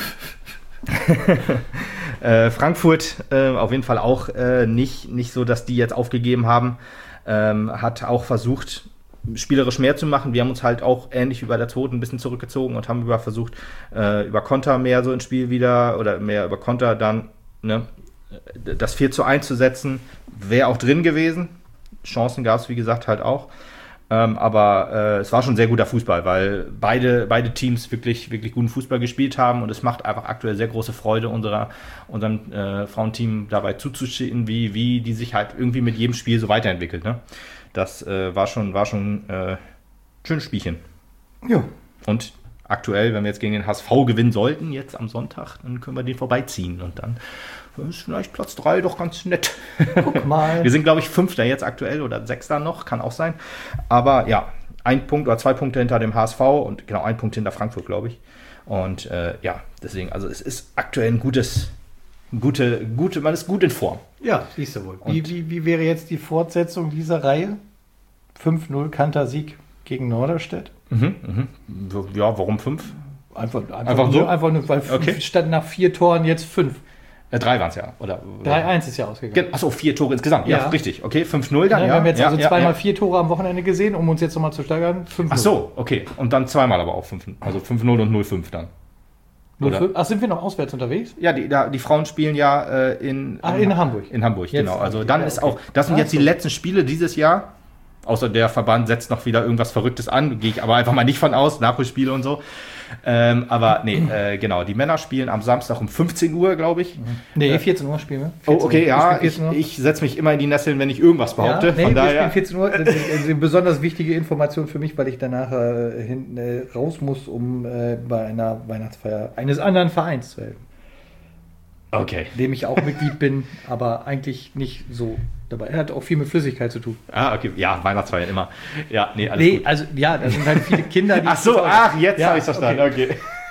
Frankfurt auf jeden Fall auch nicht so, dass die jetzt aufgegeben haben. Hat auch versucht, spielerisch mehr zu machen. Wir haben uns halt auch ähnlich wie bei der zweiten ein bisschen zurückgezogen und haben versucht, über Konter mehr so ins Spiel wieder oder mehr über Konter dann das 4:1 zu setzen. Wäre auch drin gewesen. Chancen gab es, wie gesagt, halt auch. Aber es war schon sehr guter Fußball, weil beide Teams wirklich, wirklich guten Fußball gespielt haben und es macht einfach aktuell sehr große Freude, unserem Frauenteam dabei zuzusehen, wie die sich halt irgendwie mit jedem Spiel so weiterentwickelt. Ne? Das war schon ein schönes Spielchen. Ja. Und aktuell, wenn wir jetzt gegen den HSV gewinnen sollten, jetzt am Sonntag, dann können wir den vorbeiziehen und dann ist vielleicht Platz 3 doch ganz nett. Guck mal. Wir sind, glaube ich, 5. jetzt aktuell oder 6. noch, kann auch sein. Aber ja, 1 Punkt oder 2 Punkte hinter dem HSV und genau 1 Punkt hinter Frankfurt, glaube ich. Und deswegen, also es ist aktuell man ist gut in Form. Ja, siehst du wohl. Wie wäre jetzt die Fortsetzung dieser Reihe? 5:0 Kanter-Sieg gegen Norderstedt? Ja, warum 5? Einfach so? Einfach nur, weil statt nach 4 Toren jetzt 5. 3 waren es ja, oder? 3:1 ist ja ausgegangen. Achso, 4 Tore insgesamt. Ja, richtig. Okay, 5:0 dann, Wir haben jetzt zweimal 4 Tore am Wochenende gesehen, um uns jetzt nochmal zu steigern. 5:0. Ach so, okay. Und dann zweimal aber auch 5. Also 5:0 und 0:5 dann. 0:5? Ach, sind wir noch auswärts unterwegs? Ja, die Frauen spielen in Hamburg. In Hamburg, jetzt genau. Also dann ist auch, das sind jetzt die letzten Spiele dieses Jahr. außer der Verband setzt noch wieder irgendwas Verrücktes an, gehe ich aber einfach mal nicht von aus, Nachholspiele und so. Aber nee, genau, die Männer spielen am Samstag um 15 Uhr, glaube ich. Nee, 14 Uhr spielen wir. Oh, okay, ja, ich setze mich immer in die Nesseln, wenn ich irgendwas behaupte. Ja, nee, von daher. Wir spielen 14 Uhr, das ist eine besonders wichtige Information für mich, weil ich danach hinten raus muss, um bei einer Weihnachtsfeier eines anderen Vereins zu helfen. Okay. Dem ich auch Mitglied bin, aber eigentlich nicht so dabei. Er hat auch viel mit Flüssigkeit zu tun. Okay. Ja, Weihnachtsfeier immer. Ja, nee, alles gut. Also, ja, da sind halt viele Kinder, die... Ach so, jetzt habe ich es verstanden. Okay.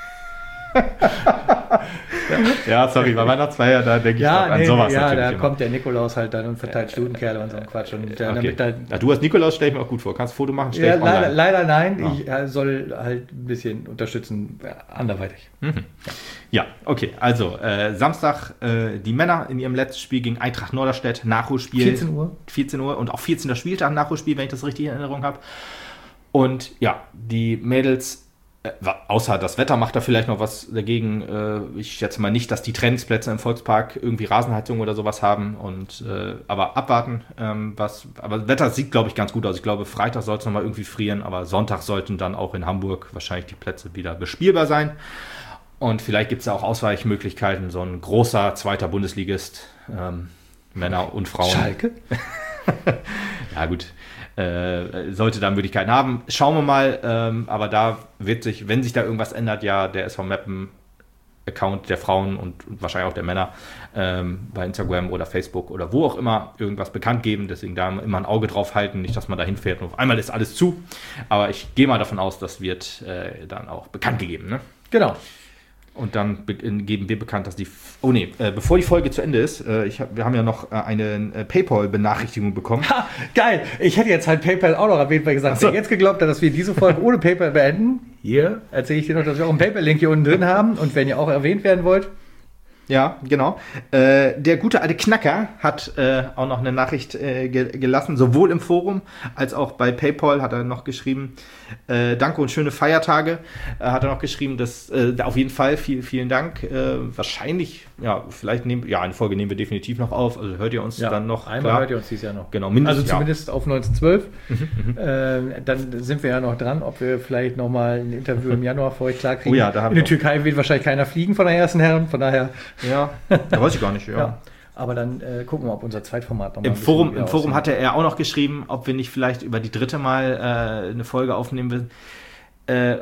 Ja, sorry, bei Weihnachtsfeier, da denke ich an sowas. Ja, da kommt der Nikolaus halt dann und verteilt Stutenkerle und so ein Quatsch. Und damit du als Nikolaus stelle ich mir auch gut vor. Kannst du ein Foto machen? Ja, leider nein. Ja. Ich soll halt ein bisschen unterstützen, anderweitig. Ja, okay. Also, Samstag die Männer in ihrem letzten Spiel gegen Eintracht Norderstedt, Nachholspiel. 14 Uhr und auch 14. Spieltag Nachholspiel, wenn ich das richtig in Erinnerung habe. Und ja, die Mädels, außer das Wetter macht da vielleicht noch was dagegen. Ich schätze mal nicht, dass die Trainingsplätze im Volkspark irgendwie Rasenheizung oder sowas haben. Aber abwarten. Aber das Wetter sieht, glaube ich, ganz gut aus. Ich glaube, Freitag soll es nochmal irgendwie frieren, aber Sonntag sollten dann auch in Hamburg wahrscheinlich die Plätze wieder bespielbar sein. Und vielleicht gibt es auch Ausweichmöglichkeiten. So ein großer zweiter Bundesligist, Männer und Frauen. Schalke? Ja, gut. Sollte da Möglichkeiten haben. Schauen wir mal, aber da wird sich, wenn sich da irgendwas ändert, ja, der SV Meppen Account der Frauen und wahrscheinlich auch der Männer bei Instagram oder Facebook oder wo auch immer irgendwas bekannt geben. Deswegen da immer ein Auge drauf halten, nicht, dass man da hinfährt und auf einmal ist alles zu. Aber ich gehe mal davon aus, das wird dann auch bekannt gegeben. Ne? Genau. Und dann geben wir bekannt, dass bevor die Folge zu Ende ist, wir haben ja noch eine PayPal-Benachrichtigung bekommen. Ha, geil! Ich hätte jetzt halt PayPal auch noch erwähnt, weil ich gesagt habe, jetzt geglaubt hat, dass wir diese Folge ohne PayPal beenden. Hier erzähle ich dir noch, dass wir auch einen PayPal-Link hier unten drin haben. Und wenn ihr auch erwähnt werden wollt. Ja, genau. Der gute alte Knacker hat auch noch eine Nachricht gelassen, sowohl im Forum als auch bei PayPal hat er noch geschrieben, danke und schöne Feiertage, hat er noch geschrieben, dass auf jeden Fall vielen Dank. Wahrscheinlich, vielleicht eine Folge nehmen wir definitiv noch auf, also hört ihr uns dann noch. Einmal hört ihr uns dieses Jahr noch. Genau, zumindest auf 1912. Dann sind wir ja noch dran, ob wir vielleicht nochmal ein Interview im Januar für euch klar kriegen. Oh ja, da haben In der Türkei wird wahrscheinlich keiner fliegen von der ersten Herren, von daher. Ja, da weiß ich gar nicht, ja. Aber dann gucken wir, ob unser Zweitformat nochmal Im Forum hatte er auch noch geschrieben, ob wir nicht vielleicht über die dritte Mal eine Folge aufnehmen will.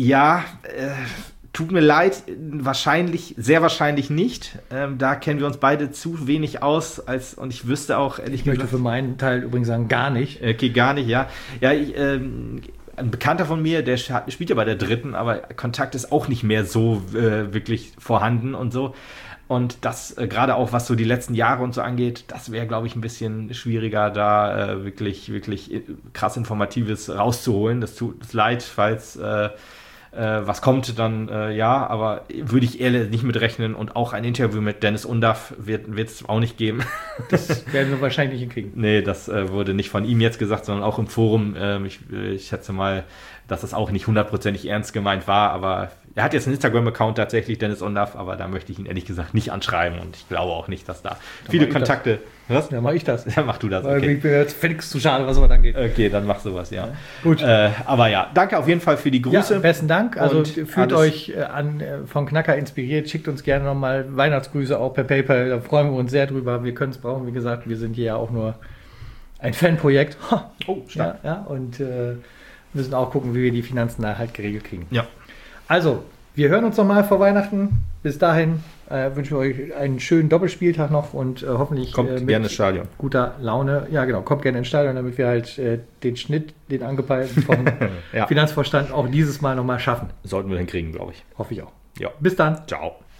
Tut mir leid, sehr wahrscheinlich nicht. Da kennen wir uns beide zu wenig aus, und ich wüsste auch, ehrlich gesagt... Ich möchte für meinen Teil übrigens sagen, gar nicht. Okay, gar nicht, ja. Ja, ein Bekannter von mir, der spielt ja bei der dritten, aber Kontakt ist auch nicht mehr so wirklich vorhanden und so. Und das, gerade auch was so die letzten Jahre und so angeht, das wäre, glaube ich, ein bisschen schwieriger, da wirklich krass Informatives rauszuholen. Das tut uns leid, falls was kommt, dann aber würde ich ehrlich nicht mitrechnen. Und auch ein Interview mit Dennis Undaff wird es auch nicht geben. Das werden wir wahrscheinlich nicht hinkriegen. Nee, das wurde nicht von ihm jetzt gesagt, sondern auch im Forum. Ich schätze mal, dass das auch nicht 100%ig ernst gemeint war, aber er hat jetzt einen Instagram-Account tatsächlich, Dennis Undaff, aber da möchte ich ihn ehrlich gesagt nicht anschreiben und ich glaube auch nicht, dass da viele Kontakte... Was? Ja, mach ich das. Ja, mach du das. Okay. Ich bin jetzt völlig zu schade, was sowas angeht. Okay, dann mach sowas, ja. Gut. Aber ja, danke auf jeden Fall für die Grüße. Ja, besten Dank. Also fühlt euch von Knacker inspiriert. Schickt uns gerne nochmal Weihnachtsgrüße auch per PayPal. Da freuen wir uns sehr drüber. Wir können es brauchen. Wie gesagt, wir sind hier ja auch nur ein Fanprojekt. Stark. Ja, und müssen auch gucken, wie wir die Finanzen da halt geregelt kriegen. Ja. Also, wir hören uns nochmal vor Weihnachten. Bis dahin wünschen wir euch einen schönen Doppelspieltag noch und hoffentlich kommt gerne ins Stadion. Guter Laune. Ja, genau, kommt gerne ins Stadion, damit wir halt den Schnitt, den angepeilten vom Finanzvorstand auch dieses Mal nochmal schaffen. Sollten wir hinkriegen, glaube ich. Hoffe ich auch. Ja. Bis dann. Ciao.